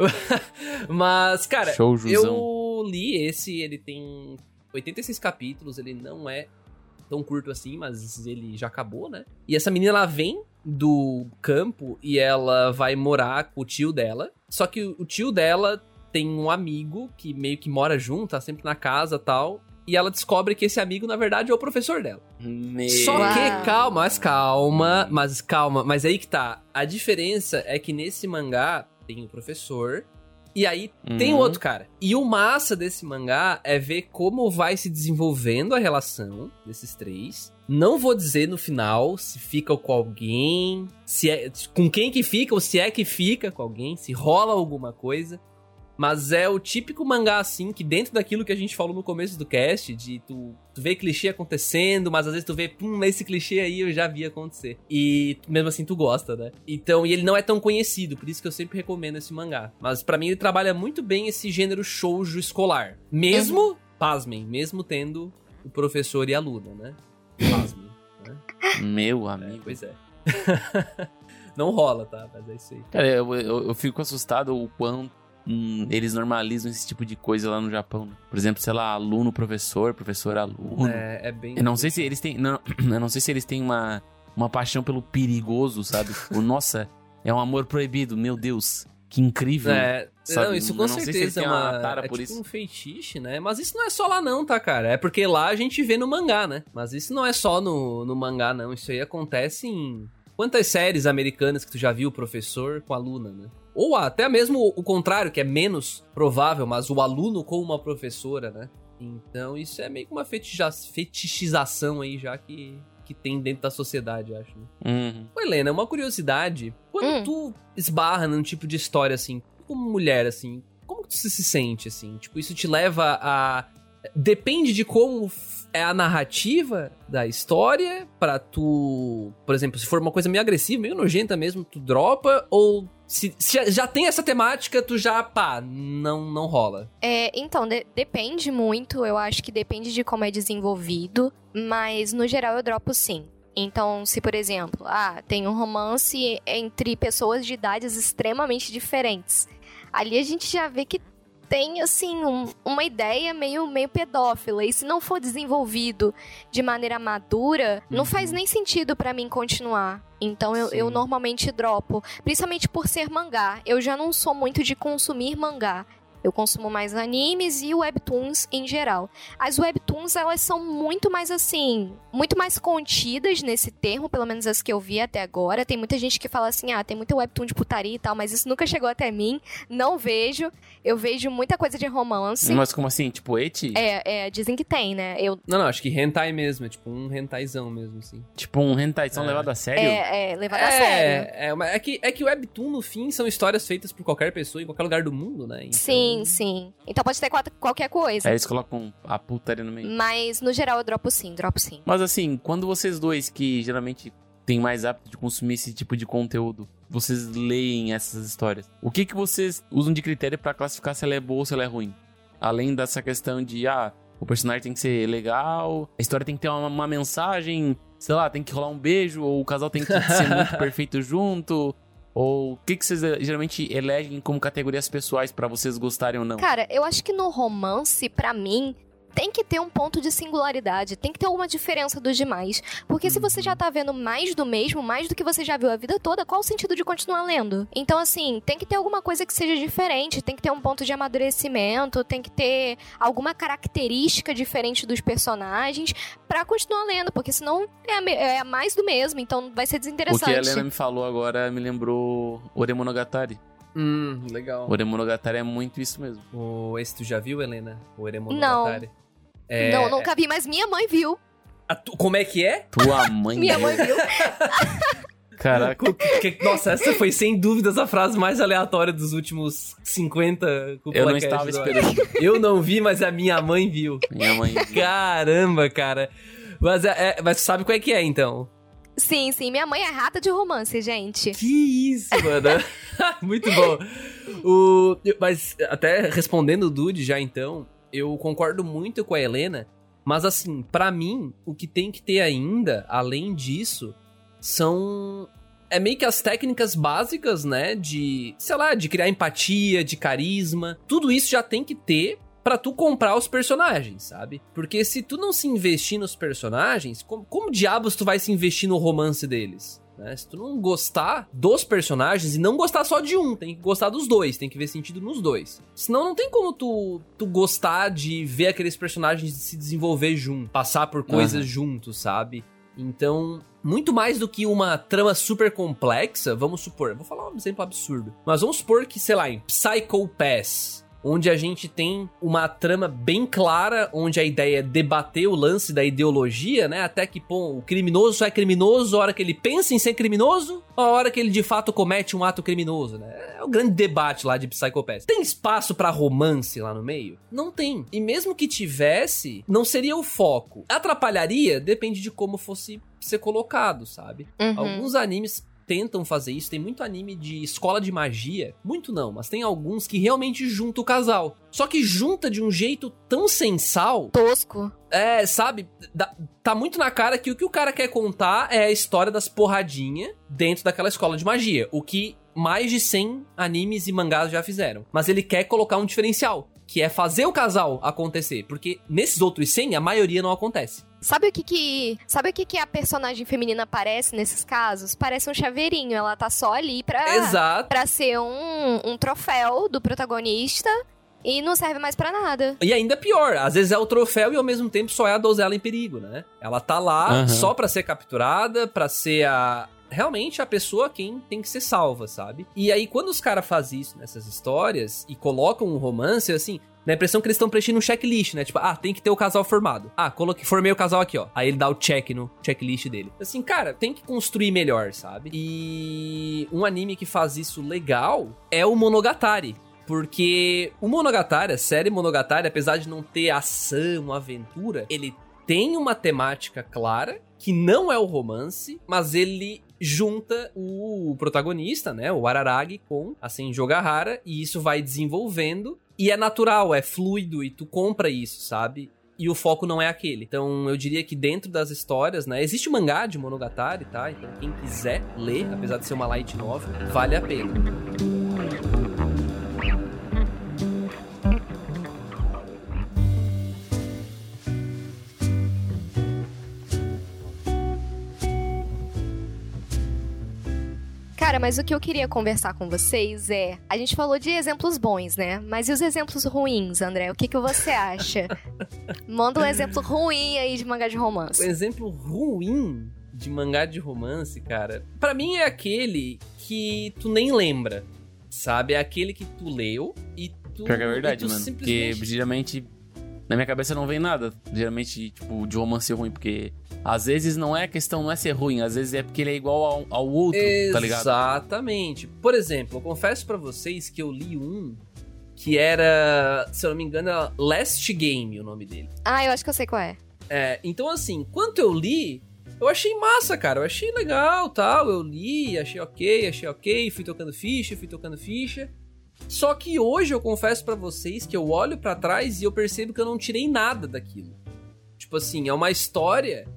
Mas, cara, Showzuzão. eu li esse, ele tem oitenta e seis capítulos, ele não é tão curto assim, mas ele já acabou, né? E essa menina, ela vem do campo e ela vai morar com o tio dela, só que o tio dela tem um amigo que meio que mora junto, tá sempre na casa e tal, e ela descobre que esse amigo, na verdade, é o professor dela. Meu... Só Uau. que, calma, mas calma, mas calma, mas aí que tá. A diferença é que nesse mangá tem o professor E aí Uhum. tem o outro cara. E o massa desse mangá é ver como vai se desenvolvendo a relação desses três. Não vou dizer no final se fica com alguém, se é, com quem que fica, ou se é que fica com alguém, se rola alguma coisa. Mas é o típico mangá, assim, que dentro daquilo que a gente falou no começo do cast, de tu, tu vê clichê acontecendo, mas às vezes tu vê, pum, esse clichê aí eu já vi acontecer. E mesmo assim tu gosta, né? Então, e ele não é tão conhecido, por isso que eu sempre recomendo esse mangá. Mas pra mim ele trabalha muito bem esse gênero shoujo escolar. Mesmo, uhum. pasmem, mesmo tendo o professor e a aluna, né? Pasmem, né? Meu amigo. É, pois é. Não rola, tá? Mas é isso aí. Cara, eu, eu, eu fico assustado o quanto Hum, eles normalizam esse tipo de coisa lá no Japão, né? Por exemplo, sei lá, aluno, professor, professor, aluno. É, é bem... Eu não sei se eles têm... Não, eu não sei se eles têm uma, uma paixão pelo perigoso, sabe? O, nossa, é um amor proibido, meu Deus. Que incrível. É, sabe? Não, isso com eu não certeza se é uma... uma tara é por tipo isso. um feitiço, né? Mas isso não é só lá não, tá, cara? É porque lá a gente vê no mangá, né? Mas isso não é só no, no mangá, não. Isso aí acontece em... Quantas séries americanas que tu já viu o professor com a aluna, né? Ou até mesmo o contrário, que é menos provável, mas o aluno com uma professora, né? Então isso é meio que uma feticha- fetichização aí já que, que tem dentro da sociedade, eu acho. Né? Uhum. Ô, Helena, uma curiosidade. Quando Hum. tu esbarra num tipo de história assim, como mulher, assim, como que tu se sente, assim? Tipo, isso te leva a... Depende de como é a narrativa da história pra tu... Por exemplo, se for uma coisa meio agressiva, meio nojenta mesmo, tu dropa? Ou se, se já tem essa temática, tu já, pá, não, não rola? É, então, de- depende muito, eu acho que depende de como é desenvolvido, mas no geral eu dropo sim. Então, se por exemplo, ah, tem um romance entre pessoas de idades extremamente diferentes, ali a gente já vê que tem, assim, um- uma ideia meio, meio pedófila. E se não for desenvolvido de maneira madura, não faz nem sentido pra mim continuar. Então eu, Sim. eu normalmente dropo. Principalmente por ser mangá. Eu já não sou muito de consumir mangá. Eu consumo mais animes e webtoons em geral. As webtoons, elas são muito mais assim, muito mais contidas nesse termo, pelo menos as que eu vi até agora. Tem muita gente que fala assim, ah, tem muito webtoon de putaria e tal, mas isso nunca chegou até mim. Não vejo. Eu vejo muita coisa de romance. Mas como assim? Tipo, eti? É, é, dizem que tem, né? Eu, Não, não, acho que hentai mesmo, é tipo um hentaizão mesmo, assim. Tipo um hentai, são É. levado a sério? é, é levado a sério. É, é, uma- é, que, é que o webtoon, no fim, são histórias feitas por qualquer pessoa em qualquer lugar do mundo, né? Então- Sim, sim. Então pode ter qual- qualquer coisa. Aí eles colocam a putaria no meio. Mas, no geral, eu dropo sim, dropo sim. Mas assim, quando vocês dois, que geralmente têm mais hábito de consumir esse tipo de conteúdo, vocês leem essas histórias, o que que vocês usam de critério pra classificar se ela é boa ou se ela é ruim? Além dessa questão de, ah, o personagem tem que ser legal, a história tem que ter uma, uma mensagem, sei lá, tem que rolar um beijo, ou o casal tem que ser muito perfeito junto, ou o que que vocês eh, geralmente elegem como categorias pessoais pra vocês gostarem ou não? Cara, eu acho que no romance, pra mim, tem que ter um ponto de singularidade, tem que ter alguma diferença dos demais. Porque se você já tá vendo mais do mesmo, mais do que você já viu a vida toda, qual o sentido de continuar lendo? Então, assim, tem que ter alguma coisa que seja diferente, tem que ter um ponto de amadurecimento, tem que ter alguma característica diferente dos personagens pra continuar lendo, porque senão é, a me- é mais do mesmo, então vai ser O desinteressante. que a Helena me falou agora me lembrou Oremonogatari. Hum, legal. Oremonogatari é muito isso mesmo. O, esse tu já viu, Helena? O Eremonogatari? É, Não, nunca vi, mas minha mãe viu. a tu- como é que é? Tua mãe. Minha mãe viu. Caraca. Que- nossa, essa foi sem dúvidas a frase mais aleatória dos últimos cinquenta Cúpula Eu não Cast estava do- esperando. Eu não vi, mas a minha mãe viu. Minha mãe. Caramba, cara. Mas, é, é- mas tu sabe qual é que é, então? Sim, sim, minha mãe é rata de romance, gente. Que isso, mano. Muito bom. O, mas até respondendo o Dude já então, eu concordo muito com a Helena, mas assim, pra mim, o que tem que ter ainda, além disso, são... É meio que as técnicas básicas, né, de, sei lá, de criar empatia, de carisma. Tudo isso já tem que ter pra tu comprar os personagens, sabe? Porque se tu não se investir nos personagens, como, como diabos tu vai se investir no romance deles? Né? Se tu não gostar dos personagens, e não gostar só de um, tem que gostar dos dois, tem que ver sentido nos dois. Senão não tem como tu, tu gostar de ver aqueles personagens se desenvolver junto, passar por coisas Aham. juntos, sabe? Então, muito mais do que uma trama super complexa, vamos supor, vou falar um exemplo absurdo, mas vamos supor que, sei lá, em Psycho Pass, onde a gente tem uma trama bem clara, onde a ideia é debater o lance da ideologia, né? Até que, pô, o criminoso só é criminoso a hora que ele pensa em ser criminoso, ou a hora que ele de fato comete um ato criminoso, né? É o grande debate lá de Psycho Pass. Tem espaço pra romance lá no meio? Não tem. E mesmo que tivesse, não seria o foco. Atrapalharia? Depende de como fosse ser colocado, sabe? Uhum. Alguns animes tentam fazer isso, tem muito anime de escola de magia, muito não, mas tem alguns que realmente juntam o casal. Só que junta de um jeito tão sensal, tosco. É, sabe, dá, tá muito na cara que o que o cara quer contar é a história das porradinhas dentro daquela escola de magia, o que mais de cem animes e mangás já fizeram. Mas ele quer colocar um diferencial, que é fazer o casal acontecer, porque nesses outros cem, a maioria não acontece. Sabe o que que, sabe o que que a personagem feminina parece nesses casos? Parece um chaveirinho, ela tá só ali pra, Exato. pra ser um, um troféu do protagonista e não serve mais pra nada. E ainda pior, às vezes é o troféu e ao mesmo tempo só é a donzela em perigo, né? Ela tá lá Uhum. só pra ser capturada, pra ser a... realmente a pessoa quem tem que ser salva, sabe? E aí, quando os caras fazem isso nessas histórias e colocam um romance, assim, dá a impressão que eles estão preenchendo um checklist, né? Tipo, ah, tem que ter o casal formado. Ah, coloquei, formei o casal aqui, ó. Aí ele dá o check no checklist dele. Assim, cara, tem que construir melhor, sabe? E um anime que faz isso legal é o Monogatari. Porque o Monogatari, a série Monogatari, apesar de não ter ação, aventura, ele tem uma temática clara, que não é o romance, mas ele junta o protagonista, né, o Araragi, com a Senju Gahara, e isso vai desenvolvendo, e é natural, é fluido, e tu compra isso, sabe? E o foco não é aquele. Então, eu diria que dentro das histórias, né, existe o mangá de Monogatari, tá? Então, quem quiser ler, apesar de ser uma light novel, vale a pena. Cara, mas o que eu queria conversar com vocês é... A gente falou de exemplos bons, né? Mas e os exemplos ruins, André? O que, que você acha? Manda um exemplo ruim aí de mangá de romance. Um exemplo ruim de mangá de romance, cara, pra mim é aquele que tu nem lembra, sabe? É aquele que tu leu e tu... Pior que é verdade, e tu mano. simplesmente... Porque geralmente na minha cabeça não vem nada. Geralmente, tipo, de romance ruim, porque às vezes não é a questão, não é ser ruim, às vezes é porque ele é igual ao, ao outro, tá ligado? Exatamente. Por exemplo, eu confesso pra vocês que eu li um que era, se eu não me engano, era Last Game, o nome dele. Ah, eu acho que eu sei qual é. É, então assim, quando eu li, eu achei massa, cara, eu achei legal, tal, eu li, achei ok, achei ok, fui tocando ficha, fui tocando ficha. Só que hoje eu confesso pra vocês que eu olho pra trás e eu percebo que eu não tirei nada daquilo. Tipo assim, é uma história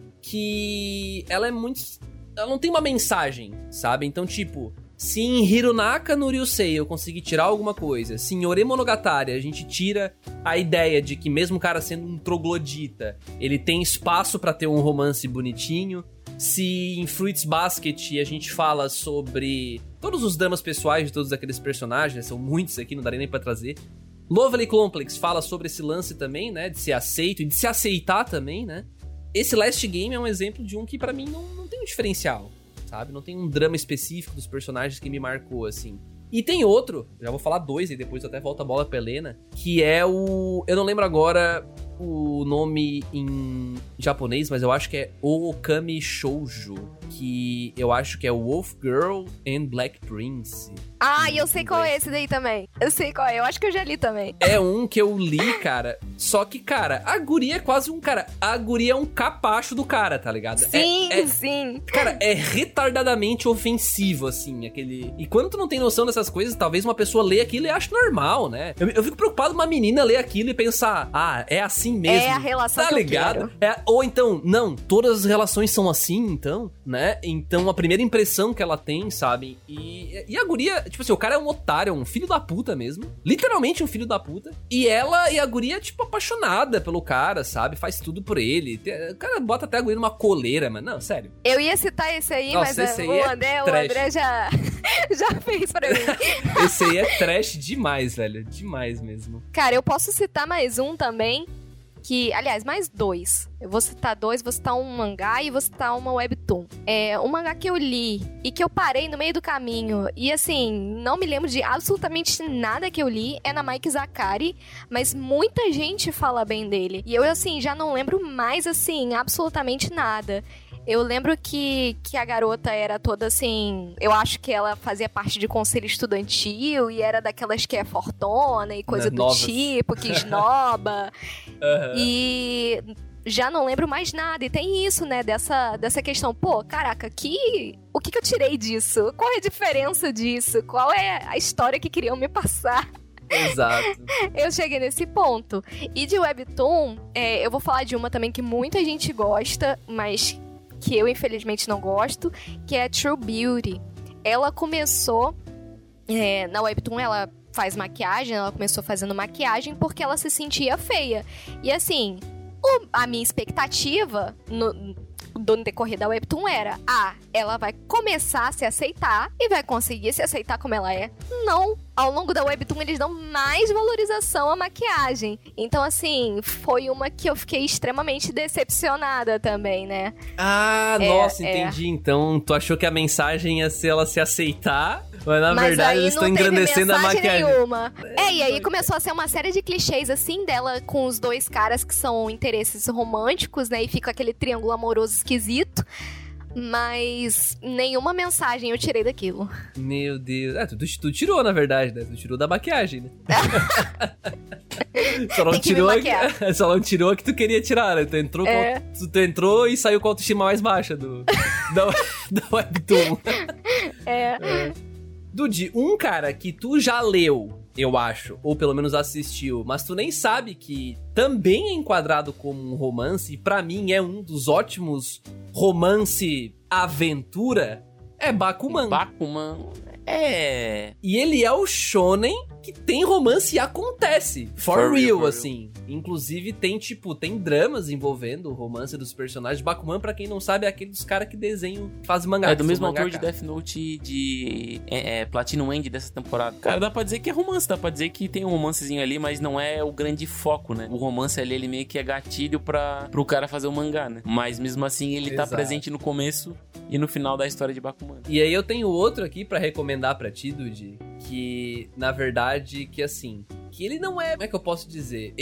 que ela é muito... ela não tem uma mensagem, sabe? Então, tipo, se em Hirunaka no Ryusei eu consegui tirar alguma coisa, se em Ore Monogatari a gente tira a ideia de que mesmo o cara sendo um troglodita, ele tem espaço pra ter um romance bonitinho, se em Fruits Basket a gente fala sobre todos os dramas pessoais de todos aqueles personagens, são muitos aqui, não daria nem pra trazer. Lovely Complex fala sobre esse lance também, né, de ser aceito e de se aceitar também, né. Esse Last Game é um exemplo de um que pra mim não, não tem um diferencial, sabe, não tem um drama específico dos personagens que me marcou, assim. E tem outro, já vou falar dois e depois eu até volto a bola pra Helena, que é o... eu não lembro agora o nome em japonês, mas eu acho que é Okami Shoujo, que eu acho que é Wolf Girl and Black Prince. Ah, e eu sei qual é esse daí também. Eu sei qual é, eu acho que eu já li também. É um que eu li, cara, só que, cara, a guria é quase um cara... a guria é um capacho do cara, tá ligado? Sim, é, é, sim. Cara, é retardadamente ofensivo, assim, aquele... E quando tu não tem noção dessas coisas, talvez uma pessoa lê aquilo e ache normal, né? Eu, eu fico preocupado uma menina ler aquilo e pensar, ah, é assim mesmo. É a relação tá que eu ligado? É, ou então, não, todas as relações são assim, então, né? Então, a primeira impressão que ela tem, sabe? E, e a guria, tipo assim, o cara é um otário, é um filho da puta mesmo. Literalmente um filho da puta. E ela e a guria, tipo, apaixonada pelo cara, sabe? Faz tudo por ele. O cara bota até a guria numa coleira, mano. Não, sério. Eu ia citar esse aí, Nossa, mas esse aí o, é André, o trash. André já, já fez pra mim. Esse aí é trash demais, velho. Demais mesmo. Cara, eu posso citar mais um também, que... Aliás, mais dois. Eu vou citar dois, vou citar um mangá e vou citar uma webtoon. É, um mangá que eu li e que eu parei no meio do caminho e, assim, não me lembro de absolutamente nada que eu li, é na Mike Zakari, mas muita gente fala bem dele. E eu, assim, já não lembro mais, assim, absolutamente nada. Eu lembro que, que a garota era toda assim... Eu acho que ela fazia parte de conselho estudantil e era daquelas que é fortona e coisa Nas do novas. tipo, que esnoba. Aham. E já não lembro mais nada. E tem isso, né? Dessa, dessa questão. Pô, caraca, que... o que, que eu tirei disso? Qual é a diferença disso? Qual é a história que queriam me passar? Exato. Eu cheguei nesse ponto. E de webtoon, é, eu vou falar de uma também que muita gente gosta, mas... que eu, infelizmente, não gosto, que é True Beauty. Ela começou... É, na webtoon, ela faz maquiagem, ela começou fazendo maquiagem porque ela se sentia feia. E, assim, o- a minha expectativa no, no decorrer da webtoon era: ah, ela vai começar a se aceitar e vai conseguir se aceitar como ela é. Não. Ao longo da webtoon, eles dão mais valorização à maquiagem. Então, assim, foi uma que eu fiquei extremamente decepcionada também, né? Ah, É, nossa, é. entendi. Então, tu achou que a mensagem ia ser ela se aceitar, mas na Mas verdade aí eles não estão teve engrandecendo a mensagem maquiagem. nenhuma. É, e aí começou a ser uma série de clichês, assim, dela com os dois caras que são interesses românticos, né? E fica aquele triângulo amoroso esquisito. Mas nenhuma mensagem eu tirei daquilo. Meu Deus. Ah, tu, tu, tu tirou, na verdade, né? Tu tirou da maquiagem, né? Só não Tem que me tirou a maquiar. que, só não tirou a que tu queria tirar, né? Tu entrou, É. com, tu, tu entrou e saiu com a autoestima mais baixa do, da, da webtoon. É. Dude, um cara que tu já leu, eu acho, ou pelo menos assistiu, mas tu nem sabe que também é enquadrado como um romance, e pra mim é um dos ótimos romance aventura, é Bakuman. Bakuman. É. E ele é o shonen que tem romance e acontece. For, For real, real, for real. assim. Inclusive tem, tipo, tem dramas envolvendo o romance dos personagens. Bakuman, pra quem não sabe, é aquele dos caras que desenham, faz mangá. É do que mesmo são autor de mangaka. Death Note de é, é, Platinum End dessa temporada. Cara, dá pra dizer que é romance, dá pra dizer que tem um romancezinho ali, mas não é o grande foco, né? O romance ali, ele meio que é gatilho pra, pro cara fazer o mangá, né? Mas mesmo assim, ele tá Exato. presente no começo e no final da história de Bakuman. E aí eu tenho outro aqui pra recomendar pra ti, Dude, que, na verdade, que assim, que ele não é, como é que eu posso dizer?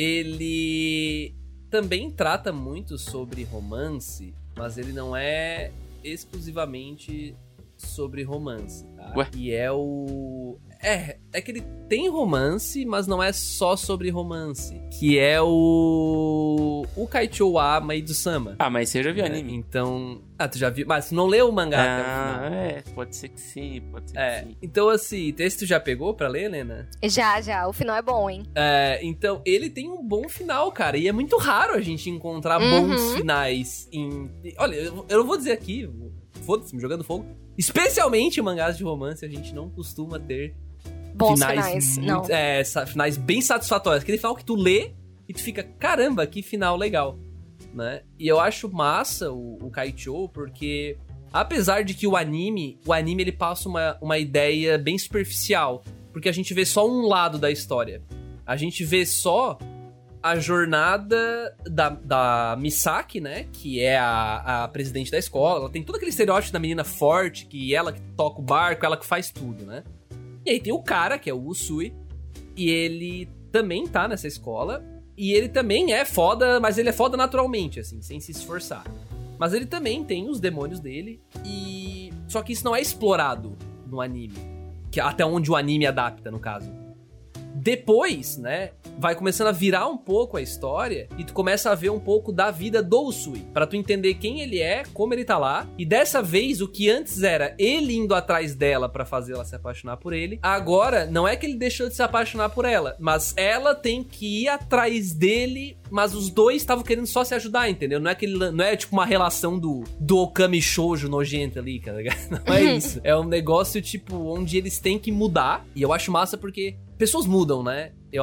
Ele também trata muito sobre romance, mas ele não é exclusivamente sobre romance, tá? Ué? E é o... É, é que ele tem romance, mas não é só sobre romance, que é o... O Kaichou wa Maid-sama. Ah, mas você já viu né? anime? Então... Ah, tu já viu? Mas tu não leu o mangá até o final. Ah, é, pode ser que sim, pode ser É, que sim. então assim, esse tu já pegou pra ler, Helena? Já, já. O final é bom, hein? É, então, ele tem um bom final, cara, e é muito raro a gente encontrar Uhum. bons finais em... Olha, eu, eu não vou dizer aqui, foda-se, me jogando fogo, especialmente em mangás de romance, a gente não costuma ter Bons finais, finais. muito- Não. é, sa- finais bem satisfatórios, aquele final que tu lê e tu fica, caramba, que final legal, né? E eu acho massa o, o Kaichou, porque... Apesar de que o anime, o anime ele passa uma, uma ideia bem superficial, porque a gente vê só um lado da história. A gente vê só a jornada da, da Misaki, né, que é a, a presidente da escola. Ela tem todo aquele estereótipo da menina forte, que ela que toca o barco, ela que faz tudo, né. E aí tem o cara, que é o Usui, e ele também tá nessa escola, e ele também é foda, mas ele é foda naturalmente, assim, sem se esforçar. Mas ele também tem os demônios dele, e só que isso não é explorado no anime. Que até onde o anime adapta, no caso. Depois, né, vai começando a virar um pouco a história e tu começa a ver um pouco da vida do Usui, pra tu entender quem ele é, como ele tá lá, e dessa vez o que antes era ele indo atrás dela pra fazer ela se apaixonar por ele, agora não é que ele deixou de se apaixonar por ela, mas ela tem que ir atrás dele, mas os dois estavam querendo só se ajudar, entendeu? Não é aquele, não é tipo uma relação do do Okami shoujo nojento ali, tá ligado? Não é isso. É um negócio tipo onde eles têm que mudar, e eu acho massa porque pessoas mudam, né? Eu acho que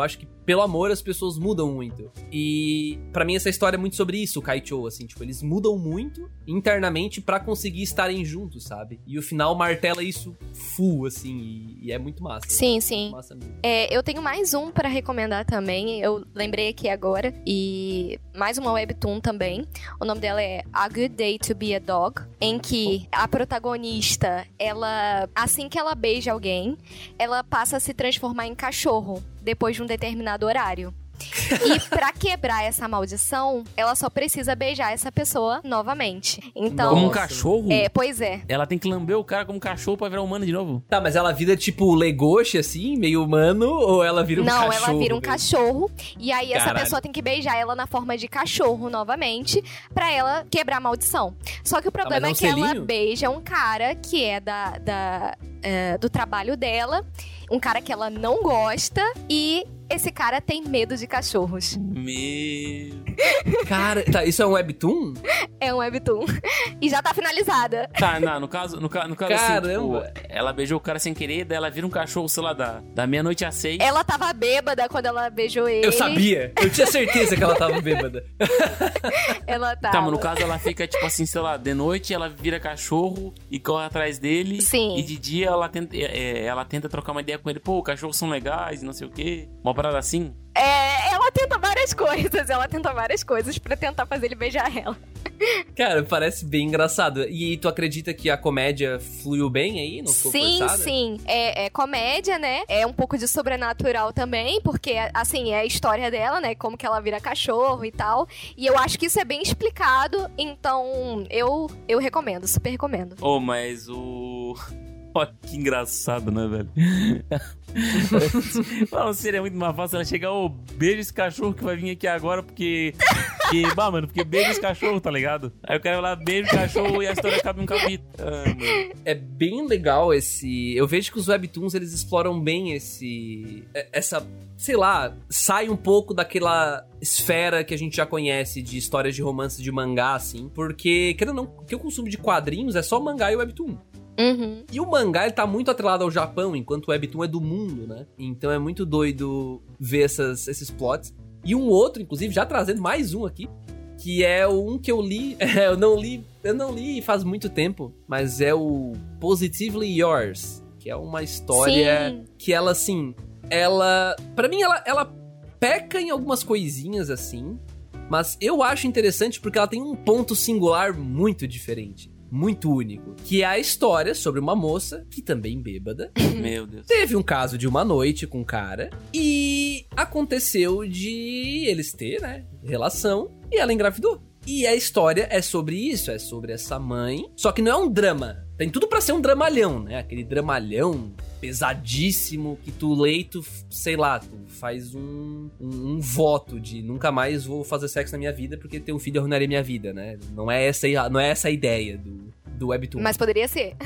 pelo amor as pessoas mudam muito. E pra mim essa história é muito sobre isso, o Kaichou, assim, tipo, eles mudam muito internamente pra conseguir estarem juntos, sabe? E o final martela isso full, assim, e, e é muito massa. Sim, sim. Muito massa mesmo. É, eu tenho mais um pra recomendar também, eu lembrei aqui agora, e mais uma webtoon também. O nome dela é A Good Day to Be a Dog, em que a protagonista, ela, assim que ela beija alguém, ela passa a se transformar em cachorro depois de um determinado horário. E pra quebrar essa maldição, ela só precisa beijar essa pessoa novamente. Então, Como um Nossa. cachorro? é, pois é. Ela tem que lamber o cara como cachorro pra virar humano de novo? Tá, mas ela vira tipo Legoshi, assim, meio humano, ou ela vira um Não, cachorro? ela vira um mesmo? cachorro. E aí essa Caralho. pessoa tem que beijar ela na forma de cachorro novamente pra ela quebrar a maldição. Só que o problema mas é é um que ela selinho? beija um cara que é da, da, é, do trabalho dela. Um cara que ela não gosta. E esse cara tem medo de cachorros. Meu... Cara, tá, isso é um webtoon? É um webtoon. E já tá finalizada. Tá, não, no caso, no, ca- no caso Caramba. assim, tipo, ela beijou o cara sem querer, daí ela vira um cachorro, sei lá, da, da meia-noite às seis. Ela tava bêbada quando ela beijou ele. Eu sabia, eu tinha certeza que ela tava bêbada. Ela tava. Tá, mas no caso ela fica, tipo assim, sei lá, de noite ela vira cachorro e corre atrás dele. Sim. E de dia ela tenta, é, ela tenta trocar uma ideia com ele. Pô, cachorros são legais e não sei o quê. Uma parada assim. É, ela tenta várias coisas. Ela tenta várias coisas pra tentar fazer ele beijar ela. Cara, parece bem engraçado. E tu acredita que a comédia fluiu bem aí? Não ficou Sim, forçada? sim. É, é comédia, né? É um pouco de sobrenatural também, porque, assim, é a história dela, né? Como que ela vira cachorro e tal. E eu acho que isso é bem explicado, então eu, eu recomendo, super recomendo. Oh, mas o... Olha que engraçado, né, velho? Não, seria muito mais fácil ela chegar, ô, beijo esse cachorro que vai vir aqui agora, porque... porque bah, mano, porque beijo esse cachorro, tá ligado? Aí o cara vai lá, beijo o cachorro e a história acaba em um capítulo. Ah, mano. É bem legal esse... Eu vejo que os webtoons, eles exploram bem esse... Essa... Sei lá, sai um pouco daquela esfera que a gente já conhece de histórias de romance de mangá, assim. Porque, querendo ou não, que o consumo de quadrinhos é só mangá e webtoon. Uhum. E o mangá, ele tá muito atrelado ao Japão, enquanto o webtoon é do mundo, né? Então é muito doido ver essas, esses plots. E um outro, inclusive, já trazendo mais um aqui, que é um que eu li... É, eu não li... Eu não li faz muito tempo, mas é o Positively Yours, que é uma história Sim. que ela, assim... Ela... Pra mim, ela, ela peca em algumas coisinhas, assim, mas eu acho interessante porque ela tem um ponto singular muito diferente. Muito único, que é a história sobre uma moça, que também bêbada, Meu Deus. teve um caso de uma noite com um cara, e aconteceu de eles ter, né, relação, e ela engravidou. E a história é sobre isso, é sobre essa mãe, só que não é um drama, tem tudo pra ser um dramalhão, né, aquele dramalhão pesadíssimo que tu lê e tu, sei lá, tu faz um, um, um voto de nunca mais vou fazer sexo na minha vida porque ter um filho arruinaria minha vida, né? Não é essa, não é essa a ideia do, do webtoon. Mas poderia ser.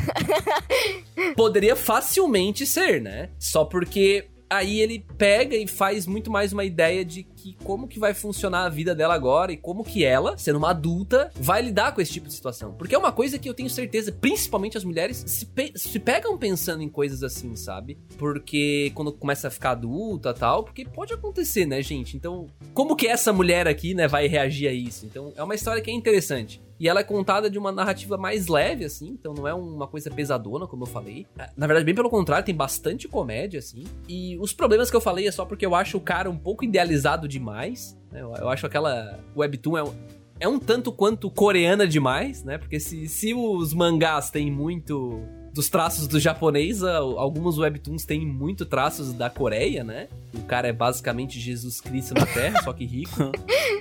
Poderia facilmente ser, né? Só porque aí ele pega e faz muito mais uma ideia de que como que vai funcionar a vida dela agora e como que ela, sendo uma adulta, vai lidar com esse tipo de situação. Porque é uma coisa que eu tenho certeza, principalmente as mulheres, se, pe- se pegam pensando em coisas assim, sabe? Porque quando começa a ficar adulta e tal, porque pode acontecer, né, gente? Então, como que essa mulher aqui, né, vai reagir a isso? Então, é uma história que é interessante. E ela é contada de uma narrativa mais leve, assim, então não é uma coisa pesadona, como eu falei. Na verdade, bem pelo contrário, tem bastante comédia, assim. E os problemas que eu falei é só porque eu acho o cara um pouco idealizado demais, né? Eu, eu acho aquela webtoon é um, é um tanto quanto coreana demais, né? Porque se, se os mangás têm muito dos traços do japonês, alguns webtoons têm muito traços da Coreia, né? O cara é basicamente Jesus Cristo na Terra, só que rico.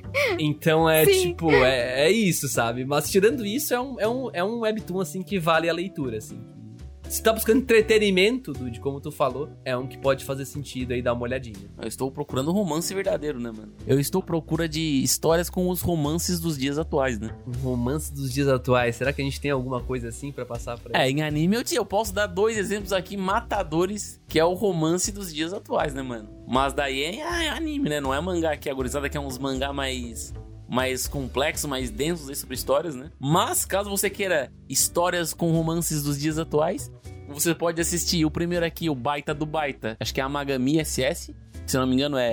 Então é Sim. tipo, é, é isso, sabe? Mas tirando isso, é um, é, um, é um webtoon, assim, que vale a leitura, assim. Se tá buscando entretenimento, Dude, como tu falou, é um que pode fazer sentido aí, dar uma olhadinha. Eu estou procurando um romance verdadeiro, né, mano? Eu estou à procura de histórias com os romances dos dias atuais, né? Um romance dos dias atuais, será que a gente tem alguma coisa assim pra passar pra É, em anime eu, te- eu posso dar dois exemplos aqui matadores, que é o romance dos dias atuais, né, mano? Mas daí é, é anime, né? Não é mangá aqui, a gurizada que é uns mangá mais... mais complexos, mais densos aí sobre histórias, né? Mas, caso você queira histórias com romances dos dias atuais, você pode assistir o primeiro aqui, o Baita do Baita. Acho que é a Magami S S. Se eu não me engano, é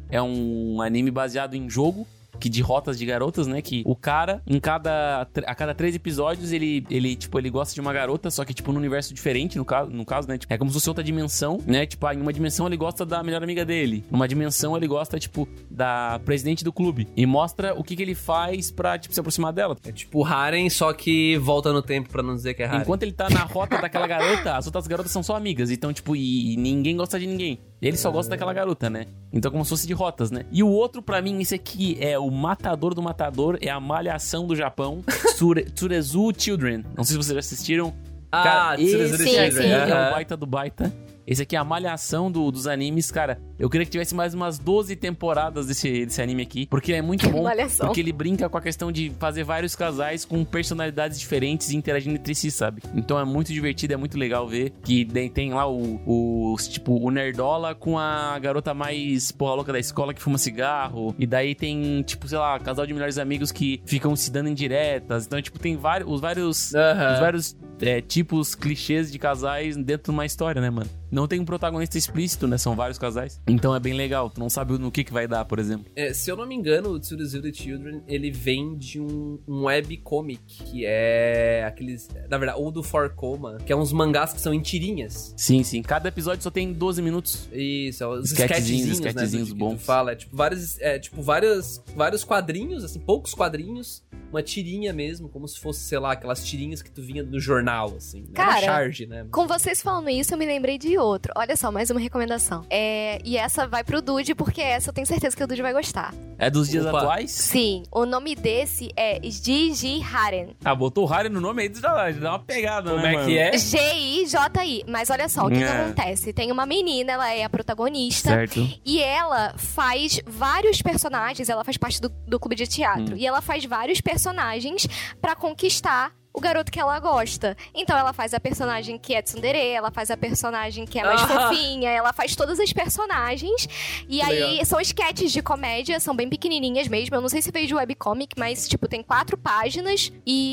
é um anime baseado em jogo, que de rotas de garotas, né? Que o cara, em cada, a cada três episódios, ele, ele, tipo, ele gosta de uma garota, só que, tipo, num universo diferente, no caso, no caso, né? Tipo, é como se fosse outra dimensão, né? Tipo, em uma dimensão ele gosta da melhor amiga dele. Numa dimensão ele gosta, tipo, da presidente do clube. E mostra o que, que ele faz pra, tipo, se aproximar dela. É tipo Harem, só que volta no tempo pra não dizer que é Harem. Enquanto ele tá na rota daquela garota, as outras garotas são só amigas. Então, tipo, e, e ninguém gosta de ninguém. Ele só gosta daquela garota, né? Então, como se fosse de rotas, né? E o outro, pra mim, esse aqui é o matador do matador, é a malhação do Japão, Tsure, Tsurezu Children. Não sei se vocês já assistiram. Ah, cara, Tsurezu esse Children. aqui é Aham. o baita do baita. Esse aqui é a malhação do, dos animes, cara. Eu queria que tivesse mais umas doze temporadas desse, desse anime aqui, porque é muito bom. Malhação. Porque ele brinca com a questão de fazer vários casais com personalidades diferentes e interagindo entre si, sabe? Então é muito divertido, é muito legal ver que tem, tem lá o, o, tipo, o nerdola com a garota mais porra louca da escola que fuma cigarro. E daí tem, tipo, sei lá, casal de melhores amigos que ficam se dando indiretas. Então, tipo, tem vários, os vários, Aham. os vários é, tipos, clichês de casais dentro de uma história, né, mano? Não tem um protagonista explícito, né? São vários casais. Então é bem legal. Tu não sabe no que, que vai dar, por exemplo. É, se eu não me engano, o Tsurezu The Children, ele vem de um, um webcomic, que é aqueles... Na verdade, ou do For Coma, que é uns mangás que são em tirinhas. Sim, sim. Cada episódio só tem doze minutos. Isso, é os Sketchzinhos, sketchzinhos, né, sketchzinhos do que bons. tu fala. É tipo, vários, é, tipo vários, vários quadrinhos, assim, poucos quadrinhos, uma tirinha mesmo, como se fosse, sei lá, aquelas tirinhas que tu vinha no jornal, assim. Não é uma Cara, charge, né? Com vocês falando isso, eu me lembrei de outro. Olha só, mais uma recomendação. É, e essa vai pro Dude, porque essa eu tenho certeza que o Dude vai gostar. É dos dias Opa. atuais? Sim, o nome desse é Gigi Haren. Ah, botou o Harry no nome aí, já dá uma pegada, Como né, é mano? que é? G I J I. Mas olha só, o que, que É. acontece? Tem uma menina, ela é a protagonista. Certo. E ela faz vários personagens, ela faz parte do, do clube de teatro. Hum. E ela faz vários personagens pra conquistar o garoto que ela gosta. Então ela faz a personagem que é tsundere, ela faz a personagem que é mais Ah. fofinha, ela faz todas as personagens. E Que aí legal. são sketches de comédia, são bem pequenininhas mesmo. Eu não sei se veio de webcomic, mas tipo, tem quatro páginas.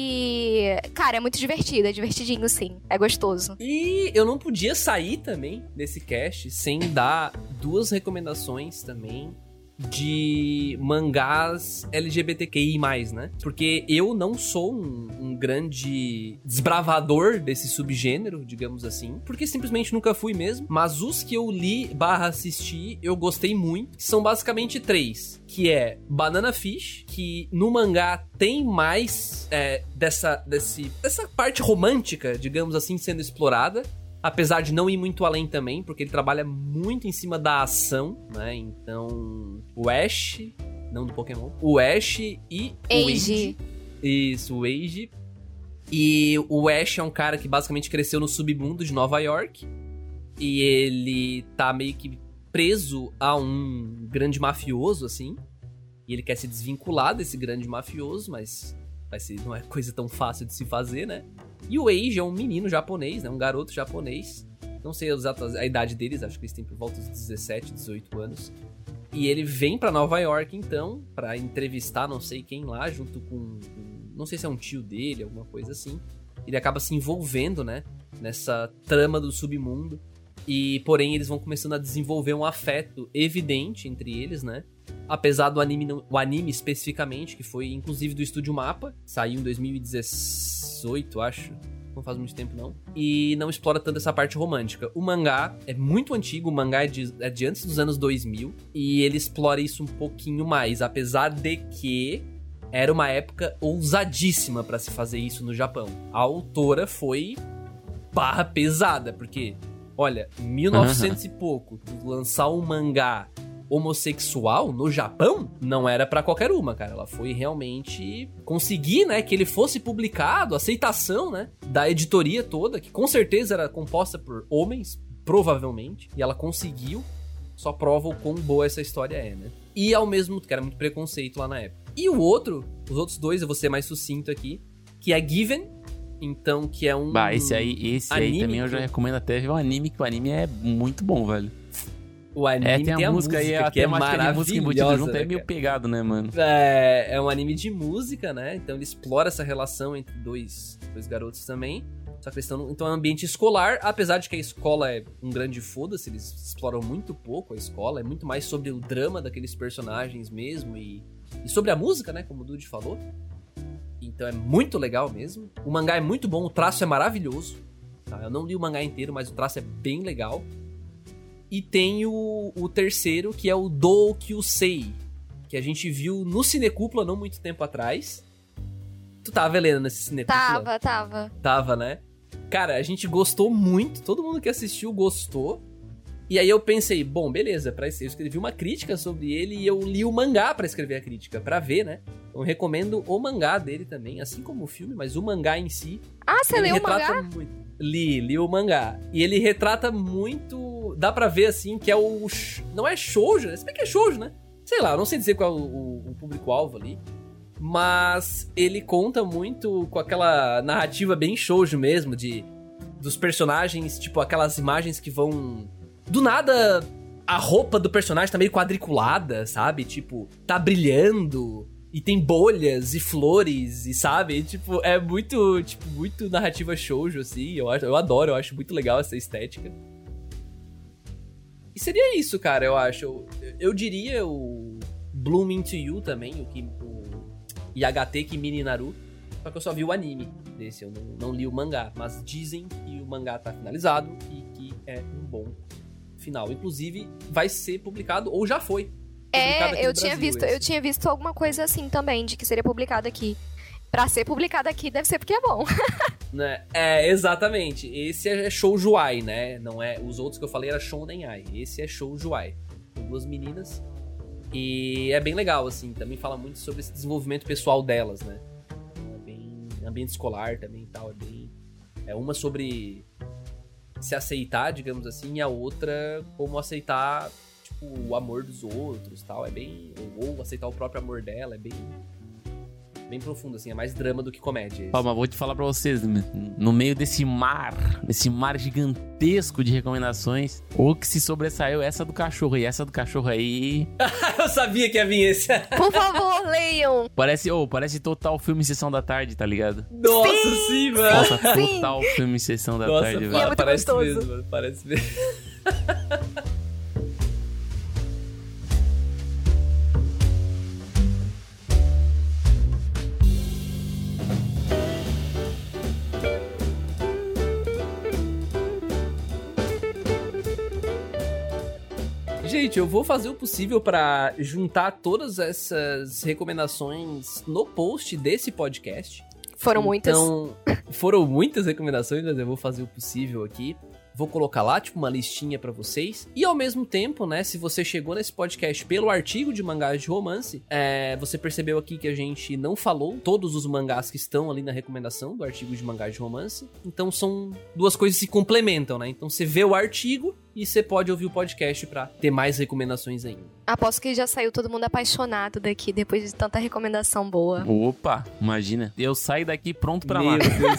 E, cara, é muito divertido, é divertidinho sim. É gostoso. E eu não podia sair também desse cast sem dar duas recomendações também de mangás L G B T Q I mais, né? Porque eu não sou um, um grande desbravador desse subgênero, digamos assim, porque simplesmente nunca fui mesmo, mas os que eu li barra assisti, eu gostei muito, que são basicamente três, que é Banana Fish, que no mangá tem mais é, dessa, desse, dessa parte romântica, digamos assim, sendo explorada, apesar de não ir muito além também, porque ele trabalha muito em cima da ação, né? Então, o Ash, não do Pokémon, o Ash e o Eiji. Eiji. Isso, o Eiji. E o Ash é um cara que basicamente cresceu no submundo de Nova York. E ele tá meio que preso a um grande mafioso, assim. E ele quer se desvincular desse grande mafioso, mas vai ser, não é coisa tão fácil de se fazer, né? E o Eiji é um menino japonês, né? Um garoto japonês. Não sei exatamente a idade deles, acho que eles têm por volta dos dezessete, dezoito anos. E ele vem pra Nova York, então, pra entrevistar não sei quem lá, junto com... Não sei se é um tio dele, alguma coisa assim. Ele acaba se envolvendo, né? Nessa trama do submundo. E, porém, eles vão começando a desenvolver um afeto evidente entre eles, né? Apesar do anime, não- o anime especificamente, que foi inclusive do Estúdio Mapa, saiu em dois mil e dezoito, acho. Não faz muito tempo, não. E não explora tanto essa parte romântica. O mangá é muito antigo, o mangá é de, é de antes dos anos dois mil. E ele explora isso um pouquinho mais, apesar de que era uma época ousadíssima pra se fazer isso no Japão. A autora foi barra pesada, porque, olha, mil e novecentos e pouco, tu lançar um mangá homossexual no Japão não era pra qualquer uma, cara. Ela foi realmente conseguir, né, que ele fosse publicado, aceitação, né, da editoria toda, que com certeza era composta por homens, provavelmente, e ela conseguiu. Só prova o quão boa essa história é, né? E ao mesmo tempo, que era muito preconceito lá na época. E o outro, os outros dois, eu vou ser mais sucinto aqui, que é Given, então, que é um... Bah, esse aí, esse aí anime também eu já que- recomendo até ver o anime, que o anime é muito bom, velho. O anime É, tem a, música aí, a que é temática de música embutida maravilhosa, junto né, é meio cara? pegado, né, mano? É, é um anime de música, né? Então ele explora essa relação entre dois, dois garotos também. Só que eles estão, então é um ambiente escolar, apesar de que a escola é um grande foda-se, eles exploram muito pouco a escola, é muito mais sobre o drama daqueles personagens mesmo e, e sobre a música, né, como o Dude falou. Então é muito legal mesmo. O mangá é muito bom, o traço é maravilhoso. Tá? Eu não li o mangá inteiro, mas o traço é bem legal. E tem o, o terceiro, que é o Doukyusei, que a gente viu no Cinecúpula não muito tempo atrás. Tu tava, Helena, nesse Cinecúpula? Tava, tava. Tava, né? Cara, a gente gostou muito, todo mundo que assistiu gostou. E aí eu pensei, bom, beleza, pra, eu escrevi uma crítica sobre ele e eu li o mangá pra escrever a crítica, pra ver, né? Eu recomendo o mangá dele também, assim como o filme, mas o mangá em si... Ah, você leu o mangá? Muito... Li, li o mangá. E ele retrata muito... Dá pra ver, assim, que é o... Não é shoujo, né? Se bem que é shoujo, né? Sei lá, eu não sei dizer qual é o, o, o público-alvo ali. Mas ele conta muito com aquela narrativa bem shoujo mesmo, de... Dos personagens, tipo, aquelas imagens que vão... Do nada, a roupa do personagem tá meio quadriculada, sabe? Tipo, tá brilhando... E tem bolhas e flores, e sabe? Tipo, é muito, tipo, muito narrativa shoujo, assim. Eu, acho, eu adoro, eu acho muito legal essa estética. E seria isso, cara, eu acho. Eu, eu diria o Bloom Into You também, o, que, o Yagate Kimi Naru. Só que eu só vi o anime desse, eu não, não li o mangá. Mas dizem que o mangá tá finalizado e que é um bom final. Inclusive, vai ser publicado, ou já foi. É, eu tinha, visto, eu tinha visto alguma coisa assim também, de que seria publicado aqui. Pra ser publicado aqui, deve ser porque é bom. Né? É, exatamente. Esse é Shoujuai, né? Não é, os outros que eu falei era Shonenai. Esse é Shoujuai. Com duas meninas. E é bem legal, assim. Também fala muito sobre esse desenvolvimento pessoal delas, né? É bem ambiente escolar também e tal. É bem... É uma sobre se aceitar, digamos assim, e a outra como aceitar... o amor dos outros, tal, é bem... Ou, ou aceitar o próprio amor dela, é bem... Bem profundo, assim, é mais drama do que comédia. Ó, mas vou te falar pra vocês, no meio desse mar, desse mar gigantesco de recomendações, o que se sobressaiu essa do cachorro, e essa do cachorro aí... Eu sabia que ia vir esse. Por favor, leiam! Parece, oh, parece total filme Sessão da Tarde, tá ligado? Nossa, sim, sim mano! Nossa, total filme Sessão da Nossa, Tarde, velho. E é muito Parece gostoso. mesmo, mano, parece mesmo. Gente, eu vou fazer o possível pra juntar todas essas recomendações no post desse podcast. Foram muitas. Então, foram muitas recomendações, mas eu vou fazer o possível aqui. Vou colocar lá, tipo, uma listinha pra vocês. E ao mesmo tempo, né, se você chegou nesse podcast pelo artigo de mangás de romance, é, você percebeu aqui que a gente não falou todos os mangás que estão ali na recomendação do artigo de mangás de romance. Então são duas coisas que se complementam, né? Então você vê o artigo e você pode ouvir o podcast pra ter mais recomendações ainda. Aposto que já saiu todo mundo apaixonado daqui, depois de tanta recomendação boa. Opa, imagina. Eu saio daqui pronto pra Meu lá. Deus.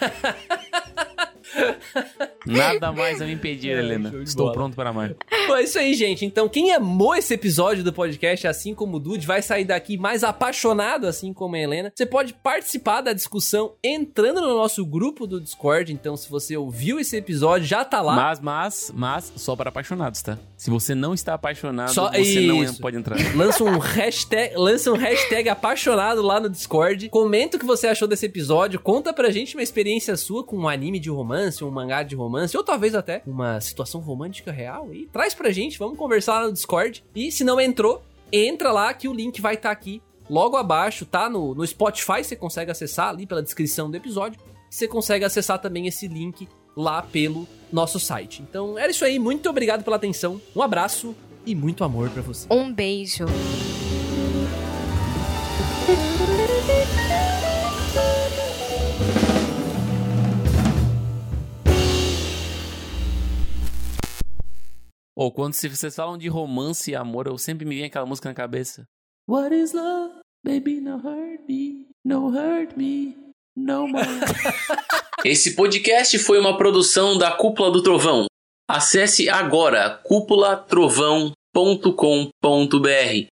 Nada mais a me impedir, É, Helena. show de Estou bola. pronto para amar. Bom, é isso aí, gente. Então, quem amou esse episódio do podcast, assim como o Dude, vai sair daqui mais apaixonado, assim como a Helena. Você pode participar da discussão entrando no nosso grupo do Discord. Então, se você ouviu esse episódio, já tá lá. Mas, mas, mas, só para apaixonados, tá? Se você não está apaixonado, Só- você não isso. pode entrar. Lança um hashtag, lança um hashtag apaixonado lá no Discord. Comenta o que você achou desse episódio. Conta pra gente uma experiência sua com um anime de romance, um mangá de romance, ou talvez até uma situação romântica real. E traz pra gente, vamos conversar lá no Discord. E se não entrou, entra lá que o link vai estar aqui logo abaixo, tá? No, no Spotify você consegue acessar ali pela descrição do episódio. Você consegue acessar também esse link lá pelo nosso site. Então era isso aí, muito obrigado pela atenção. Um abraço e muito amor pra você. Um beijo. Ou quando se vocês falam de romance e amor, eu sempre me vem aquela música na cabeça. What is love? Baby, no hurt me. No hurt me. No more. Esse podcast foi uma produção da Cúpula do Trovão. Acesse agora cúpula trovão ponto com ponto br.